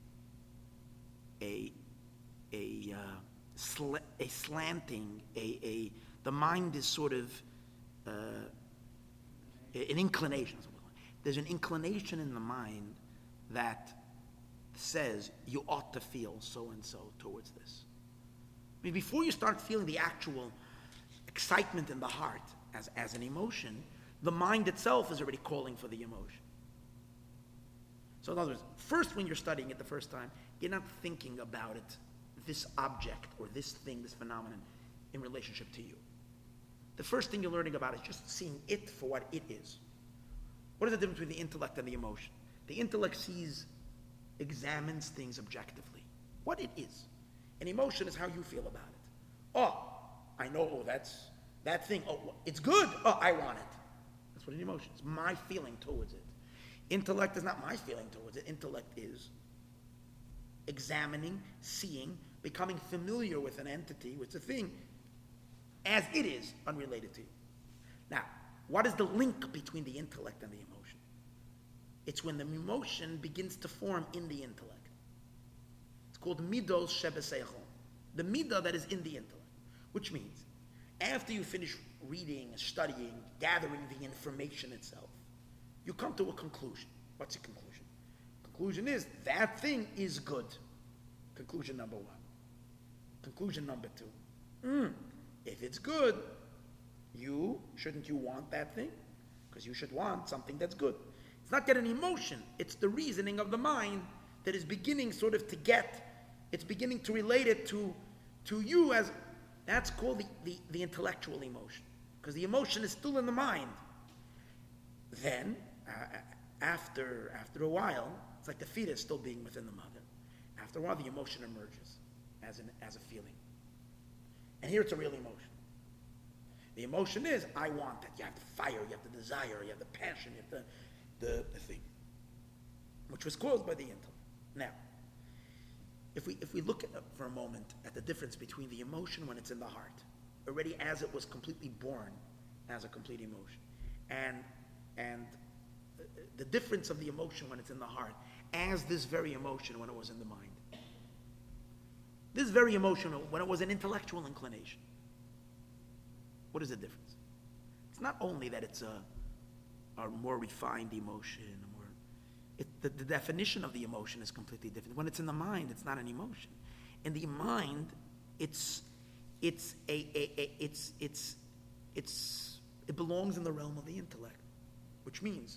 a a uh, sl- a slanting, a, a the mind is sort of uh, an inclination. There's an inclination in the mind that says you ought to feel so and so towards this. I mean, before you start feeling the actual excitement in the heart as, as an emotion, the mind itself is already calling for the emotion. So in other words, first when you're studying it the first time, you're not thinking about it, this object or this thing, this phenomenon, in relationship to you. The first thing you're learning about is just seeing it for what it is. What is the difference between the intellect and the emotion? The intellect sees, examines things objectively, what it is. An emotion is how you feel about it. Oh, I know, oh, that's, that thing, oh, it's good, oh, I want it. That's what an emotion is, my feeling towards it. Intellect is not my feeling towards it. Intellect is examining, seeing, becoming familiar with an entity, with a thing, as it is, unrelated to you. Now, what is the link between the intellect and the emotion? It's when the emotion begins to form in the intellect. It's called midos shebeseichel, the midah that is in the intellect, which means after you finish reading, studying, gathering the information itself, you come to a conclusion. What's the conclusion? Conclusion is that thing is good. Conclusion number one. Conclusion number two. Mm, if it's good, you, shouldn't you want that thing? Because you should want something that's good. It's not yet an emotion. It's the reasoning of the mind that is beginning sort of to get, it's beginning to relate it to, to you as, that's called the, the, the intellectual emotion. Because the emotion is still in the mind. Then, uh, after, after a while, it's like the fetus still being within the mother. After a while, the emotion emerges as, an, as a feeling. And here it's a real emotion. The emotion is, I want that. You have the fire, you have the desire, you have the passion, you have the, the, the thing, which was caused by the intellect. Now, if we if we look at, for a moment at the difference between the emotion when it's in the heart, already as it was completely born as a complete emotion, and and the difference of the emotion when it's in the heart as this very emotion when it was in the mind. This very emotion when it was an intellectual inclination. What is the difference? It's not only that it's a, a more refined emotion, a more, it, the, the definition of the emotion is completely different. When it's in the mind, it's not an emotion. In the mind, it's it's a, a, a it's it's it's it belongs in the realm of the intellect, which means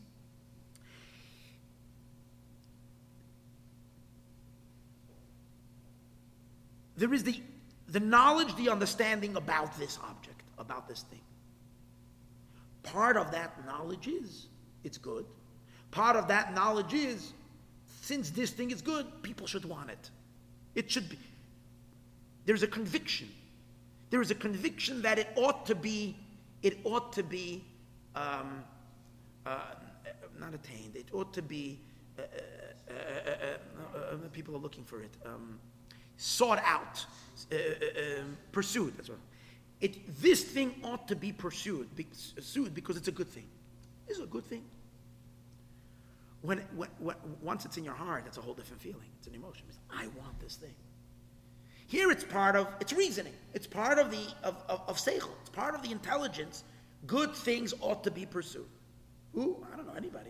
there is the the knowledge, the understanding about this object, about this thing. Part of that knowledge is it's good. Part of that knowledge is, since this thing is good, people should want it. It should be. There's a conviction. There is a conviction that it ought to be, it ought to be, um, uh, not attained, it ought to be, uh, uh, uh, uh, uh, people are looking for it, um, sought out, uh, uh, um, pursued. That's what. It, this thing ought to be pursued, be, pursued because it's a good thing. This is a good thing. When, when, when once it's in your heart, that's a whole different feeling. It's an emotion. It's, I want this thing. Here, it's part of it's reasoning. It's part of the of of, of seichel. It's part of the intelligence. Good things ought to be pursued. Who? I don't know anybody.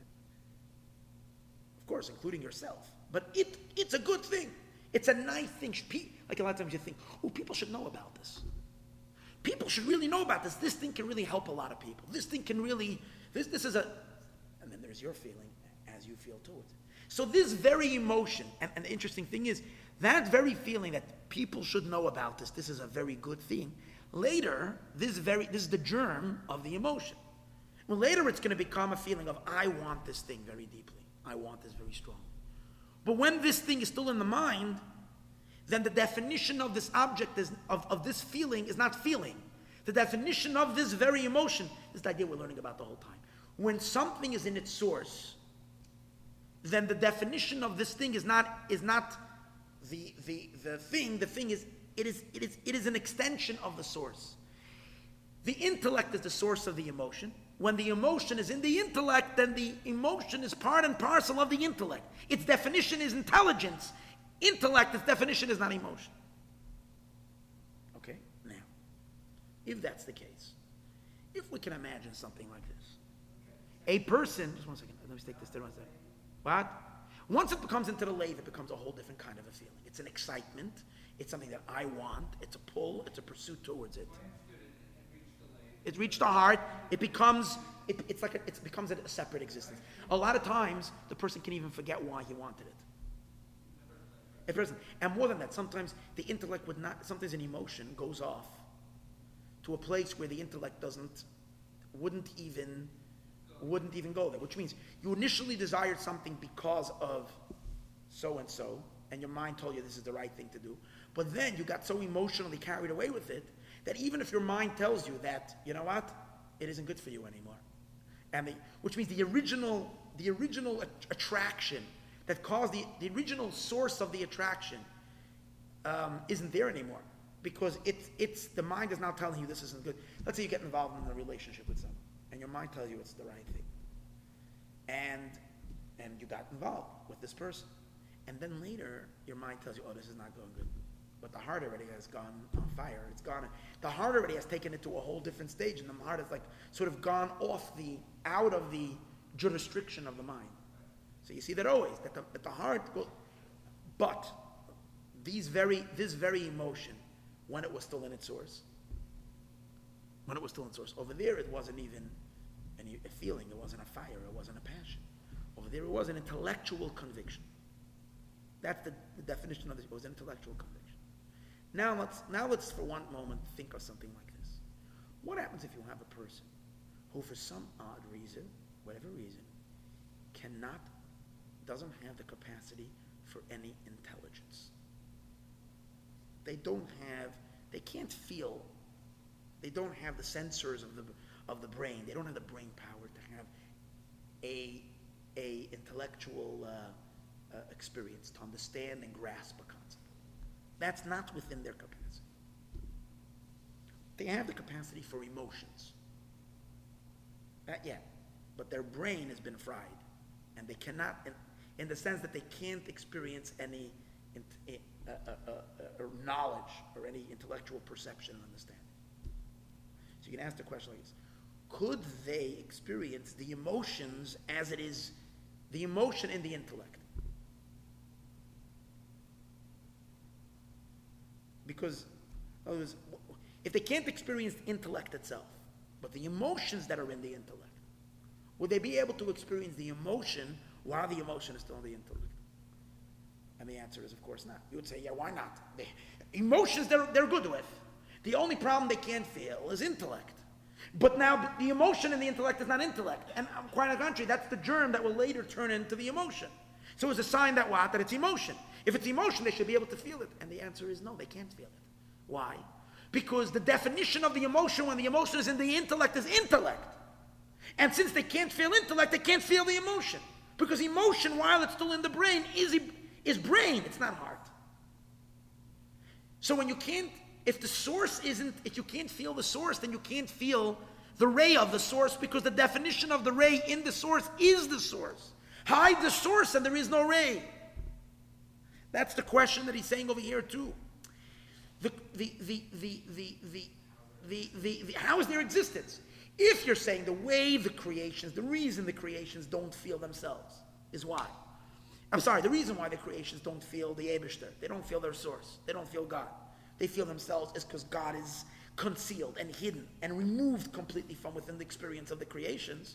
Of course, including yourself. But it it's a good thing. It's a nice thing. Like a lot of times you think, oh, people should know about this. People should really know about this. This thing can really help a lot of people. This thing can really, this this is a, and then there's your feeling as you feel towards it. So this very emotion, and, and the interesting thing is, that very feeling that people should know about this, this is a very good thing, later, this very this is the germ of the emotion. Well, later it's going to become a feeling of, I want this thing very deeply. I want this very strongly. But when this thing is still in the mind, then the definition of this object, is, of, of this feeling, is not feeling. The definition of this very emotion is the idea we're learning about the whole time. When something is in its source, then the definition of this thing is not is not the the the thing. The thing is it is it is it is an extension of the source. The intellect is the source of the emotion. When the emotion is in the intellect, then the emotion is part and parcel of the intellect. Its definition is intelligence. Intellect, its definition is not emotion. Okay? Now, if that's the case, if we can imagine something like this, a person, just one second, let me take this there one second. What? Once it becomes into the lathe, it becomes a whole different kind of a feeling. It's an excitement. It's something that I want. It's a pull. It's a pursuit towards it. It's reached the heart. It becomes, it, it's like a, it becomes a, a separate existence. A lot of times, the person can even forget why he wanted it. A person, and more than that, sometimes the intellect would not. Sometimes an emotion goes off to a place where the intellect doesn't, wouldn't even. wouldn't even go there, which means you initially desired something because of so-and-so, and your mind told you this is the right thing to do, but then you got so emotionally carried away with it that even if your mind tells you that, you know what, it isn't good for you anymore, and the, which means the original, the original attraction that caused the, the original source of the attraction um, isn't there anymore, because it's, it's, the mind is now telling you this isn't good. Let's say you get involved in a relationship with someone, and your mind tells you it's the right thing. And and you got involved with this person. And then later, your mind tells you, oh, this is not going good. But the heart already has gone on fire. It's gone. The heart already has taken it to a whole different stage, and the heart has like sort of gone off the, out of the jurisdiction of the mind. So you see that always, that the, that the heart goes, but these very, this very emotion, when it was still in its source, when it was still in source. Over there, it wasn't even any, a feeling. It wasn't a fire. It wasn't a passion. Over there, it was an intellectual conviction. That's the, the definition of this. It was an intellectual conviction. Now let's, now let's, for one moment, think of something like this. What happens if you have a person who, for some odd reason, whatever reason, cannot, doesn't have the capacity for any intelligence? They don't have, they can't feel. They don't have the sensors of the of the brain. They don't have the brain power to have a a intellectual uh, uh, experience, to understand and grasp a concept. That's not within their capacity. They have the capacity for emotions. Not yet, but their brain has been fried, and they cannot, in, in the sense that they can't experience any in, uh, uh, uh, uh, knowledge or any intellectual perception and understanding. So you can ask the question like this. Could they experience the emotions as it is, the emotion in the intellect? Because, in other words, if they can't experience the intellect itself, but the emotions that are in the intellect, would they be able to experience the emotion while the emotion is still in the intellect? And the answer is, of course, not. You would say, yeah, why not? They, emotions they're, they're good with. The only problem they can't feel is intellect. But now the emotion in the intellect is not intellect. And quite on the contrary, that's the germ that will later turn into the emotion. So it's a sign that what? That it's emotion. If it's emotion, they should be able to feel it. And the answer is no, they can't feel it. Why? Because the definition of the emotion when the emotion is in the intellect is intellect. And since they can't feel intellect, they can't feel the emotion. Because emotion, while it's still in the brain, is, is brain. It's not heart. So when you can't, if the source isn't, if you can't feel the source, then you can't feel the ray of the source, because the definition of the ray in the source is the source. Hide the source and there is no ray. That's the question that he's saying over here too. The, the, the, the, the, the, the, the, the, how is their existence? If you're saying the way the creations, the reason the creations don't feel themselves is why. I'm sorry, the reason why the creations don't feel the Eibishter, they don't feel their source, they don't feel God. They feel themselves is because God is concealed and hidden and removed completely from within the experience of the creations.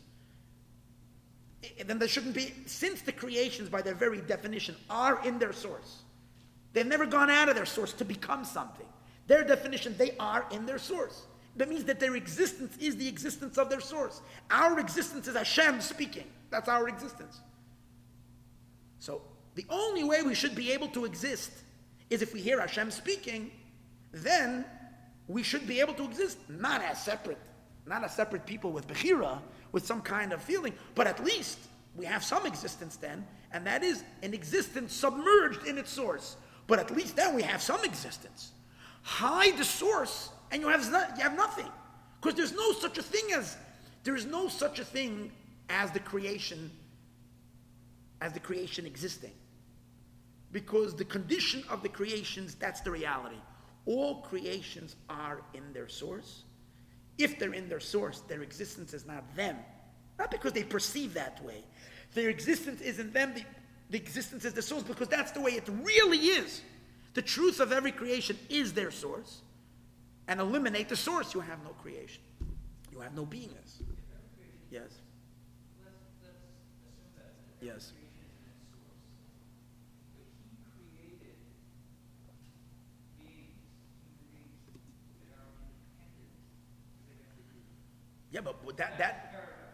Then there shouldn't be, since the creations by their very definition are in their source, They've never gone out of their source to become something. Their definition, they are in their source. That means that their existence is the existence of their source. Our existence is Hashem speaking. That's our existence. So the only way we should be able to exist is if we hear Hashem speaking, then we should be able to exist, not as separate, not as separate people with Bechira, with some kind of feeling, but at least we have some existence then, and that is an existence submerged in its source. But at least then we have some existence. Hide the source, and you have, you have nothing. Because there's no such a thing as, there is no such a thing as the creation, as the creation existing. Because the condition of the creations, that's the reality. All creations are in their source. If they're in their source, their existence is not them. Not because they perceive that way. Their existence isn't them, the, the existence is the source, because that's the way it really is. The truth of every creation is their source. And eliminate the source, you have no creation. You have no beingness. Yes. Let's, let's assume that. that Yes. Creation is in its source. But he created beings, human beings, that are independent. They have to do. Yeah, but would that, That's that, the paradox.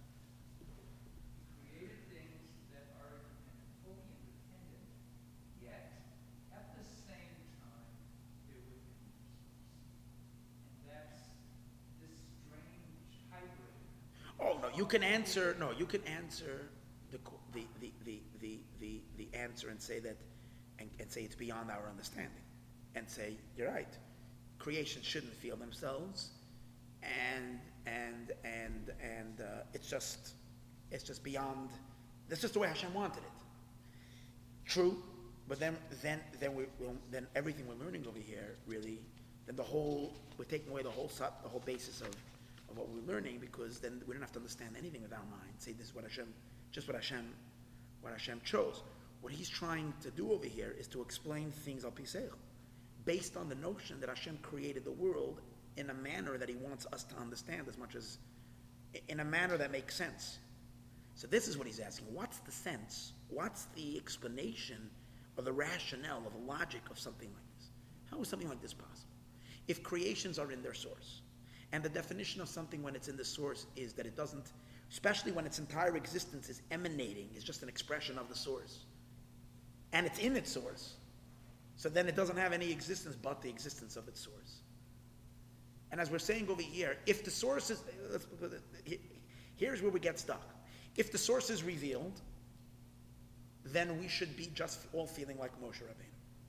He created things that are independent, fully independent, yet at the same time they're within their source. And that's this strange hybrid. oh no, you can answer, no, you can answer the, co- the, the, the, the, the, the answer and say that, and, and say it's beyond our understanding. And say, you're right, creation shouldn't feel themselves, and, and, and, and uh, it's just, it's just beyond, that's just the way Hashem wanted it. True, but then, then, then we, we'll, then everything we're learning over here really, then the whole, we're taking away the whole, su- the whole basis of, of what we're learning, because then we don't have to understand anything with our mind. Say this is what Hashem, just what Hashem, what Hashem chose. What he's trying to do over here is to explain things al piseichel, based on the notion that Hashem created the world in a manner that he wants us to understand as much as, in a manner that makes sense. So this is what he's asking. What's the sense? What's the explanation or the rationale or the logic of something like this? How is something like this possible? If creations are in their source, and the definition of something when it's in the source is that it doesn't, especially when its entire existence is emanating, is just an expression of the source, and it's in its source, so then it doesn't have any existence but the existence of its source. And as we're saying over here, if the source is, let's, here's where we get stuck. If the source is revealed, then we should be just all feeling like Moshe Rabbeinu.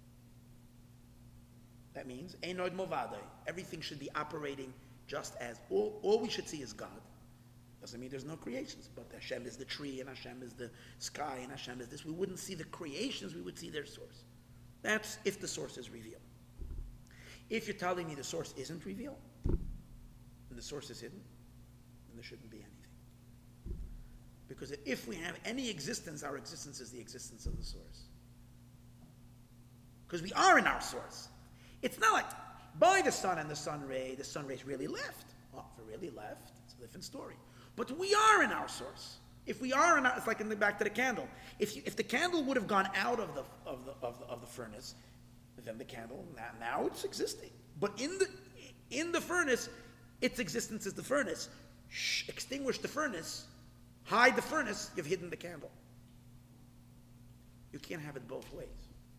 That means, Einod Movadei, everything should be operating just as, all, all we should see is God. Doesn't mean there's no creations, but Hashem is the tree, and Hashem is the sky, and Hashem is this. We wouldn't see the creations, we would see their source. That's if the source is revealed. If you're telling me the source isn't revealed, and the source is hidden, then there shouldn't be anything. Because if we have any existence, our existence is the existence of the source. Because we are in our source. It's not like by the sun and the sun ray, the sun rays really left. Well, if it really left, it's a different story. But we are in our source. If we are in our, it's like in the back to the candle. If you, if the candle would have gone out of the of the of the, of the furnace, then the candle now, now it's existing. But in the in the furnace, its existence is the furnace. Shh, extinguish the furnace, hide the furnace. You've hidden the candle. You can't have it both ways.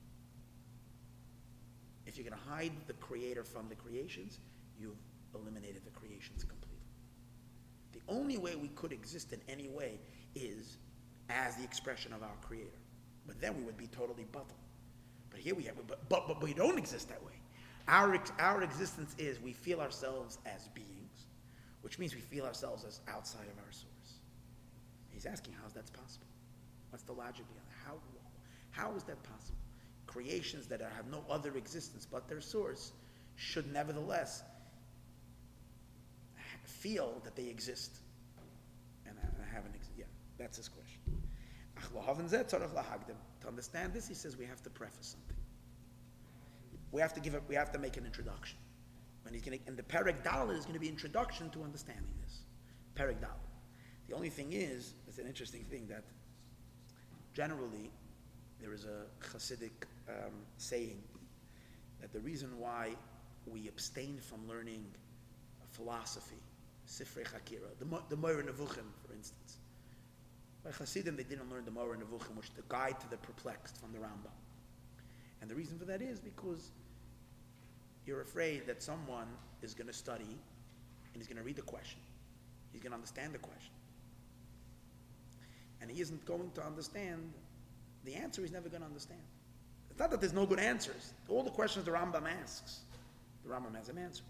If you're going to hide the creator from the creations, you've eliminated the creations completely. The only way we could exist in any way is as the expression of our creator. But then we would be totally bottom. But here we have, but, but, but we don't exist that way. Our, our existence is we feel ourselves as beings, which means we feel ourselves as outside of our source. He's asking how is that possible? What's the logic behind it? How, how is that possible? Creations that have no other existence but their source should nevertheless feel that they exist and haven't existed. Yeah, that's his question. To understand this, he says we have to preface something. We have to give it. We have to make an introduction. When he's going to, and the Perek Dalet is going to be introduction to understanding this. Perek Dalet. The only thing is, it's an interesting thing that generally there is a Hasidic um, saying that the reason why we abstain from learning philosophy, Sifrei Chakira, the, Mo- the Moreh Nevuchim, for instance. By Hasidim, they didn't learn the Moreh Nevuchim, which is the guide to the perplexed from the Rambam. And the reason for that is because you're afraid that someone is going to study and he's going to read the question. He's going to understand the question. And he isn't going to understand the answer. He's never going to understand. It's not that there's no good answers. All the questions the Rambam asks, the Rambam has an answer.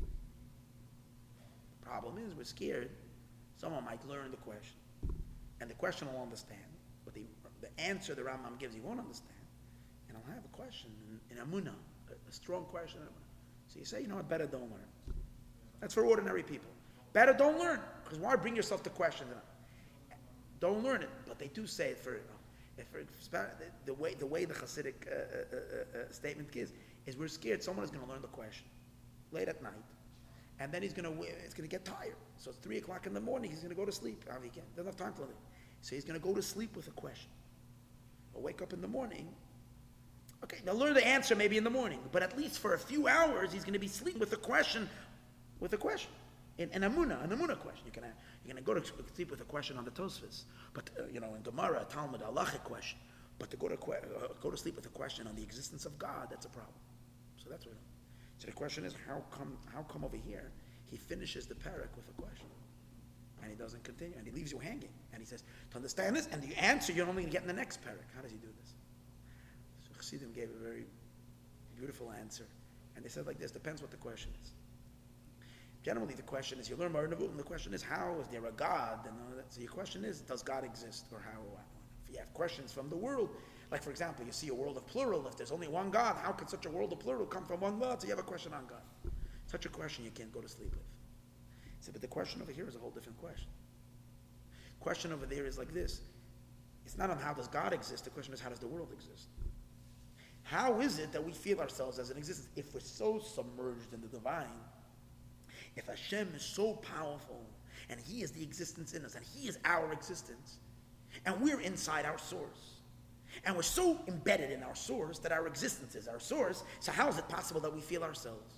The problem is we're scared someone might learn the question, and the question will understand, but the, the answer the Rambam gives he won't understand, and I'll have a question in, in Amunah, a, a strong question. So you say, you know what, better don't learn. That's for ordinary people. Better don't learn, because why bring yourself to questions? Don't learn it, but they do say it for, if for the way the way the Hasidic uh, uh, uh, uh, statement is, is we're scared someone is going to learn the question late at night, and then he's going to it's going to get tired. So it's three o'clock in the morning. He's going to go to sleep. How he can doesn't have time to learn. So he's going to go to sleep with a question. He'll wake up in the morning. Okay, they'll learn the answer maybe in the morning, but at least for a few hours he's going to be sleeping with a question, with a question. In, in Amunah, an Amunah question. You can have, you're going to go to sleep with a question on the Tosfos, but uh, you know, in Gemara, a Talmud, a halachic question. But to go to que- uh, go to sleep with a question on the existence of God, that's a problem. So that's what. So the question is, how come? How come over here he finishes the parak with a question, and he doesn't continue, and he leaves you hanging, and he says, to understand this, and the answer you're only going to get in the next parak. How does he do this? So Chassidim gave a very beautiful answer, and they said like this: depends what the question is. Generally, the question is, you learn Moreh Nevuchim, and the question is, how is there a God? And all that. So your question is, does God exist, or how? If you have questions from the world, like for example, you see a world of plural. If there's only one God, how could such a world of plural come from one God? So you have a question on God. Such a question you can't go to sleep with. So, but the question over here is a whole different question. Question over there is like this. It's not on how does God exist. The question is, how does the world exist? How is it that we feel ourselves as an existence if we're so submerged in the divine? If Hashem is so powerful, and He is the existence in us, and He is our existence, and we're inside our source, and we're so embedded in our source that our existence is our source, so how is it possible that we feel ourselves?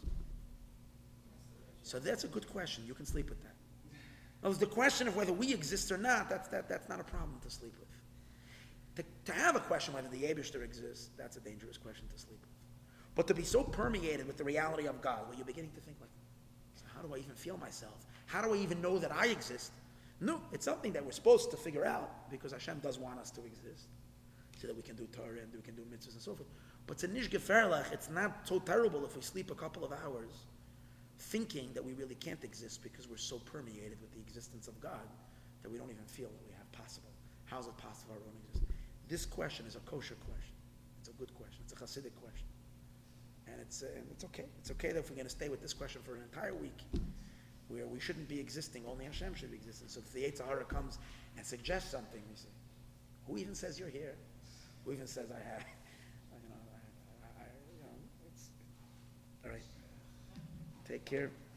So that's a good question. You can sleep with that. Now, the question of whether we exist or not, that's, that, that's not a problem to sleep with. To, to have a question whether the Eibishter exists, that's a dangerous question to sleep with. But to be so permeated with the reality of God, where you're beginning to think like, how do I even feel myself? How do I even know that I exist? No, it's something that we're supposed to figure out because Hashem does want us to exist so that we can do Torah and we can do mitzvahs and so forth. But it's a nish geferlech. It's not so terrible if we sleep a couple of hours thinking that we really can't exist because we're so permeated with the existence of God that we don't even feel that we have possible. How is it possible our own existence? This question is a kosher question. It's a good question. It's a Hasidic question. And it's, uh, and it's okay. It's okay that if we're going to stay with this question for an entire week, where we shouldn't be existing, only Hashem should be existing. So if the Yetzer Hara comes and suggests something, we say, who even says you're here? Who even says I have, you know, I, I, I, you know, it's, all right. Take care.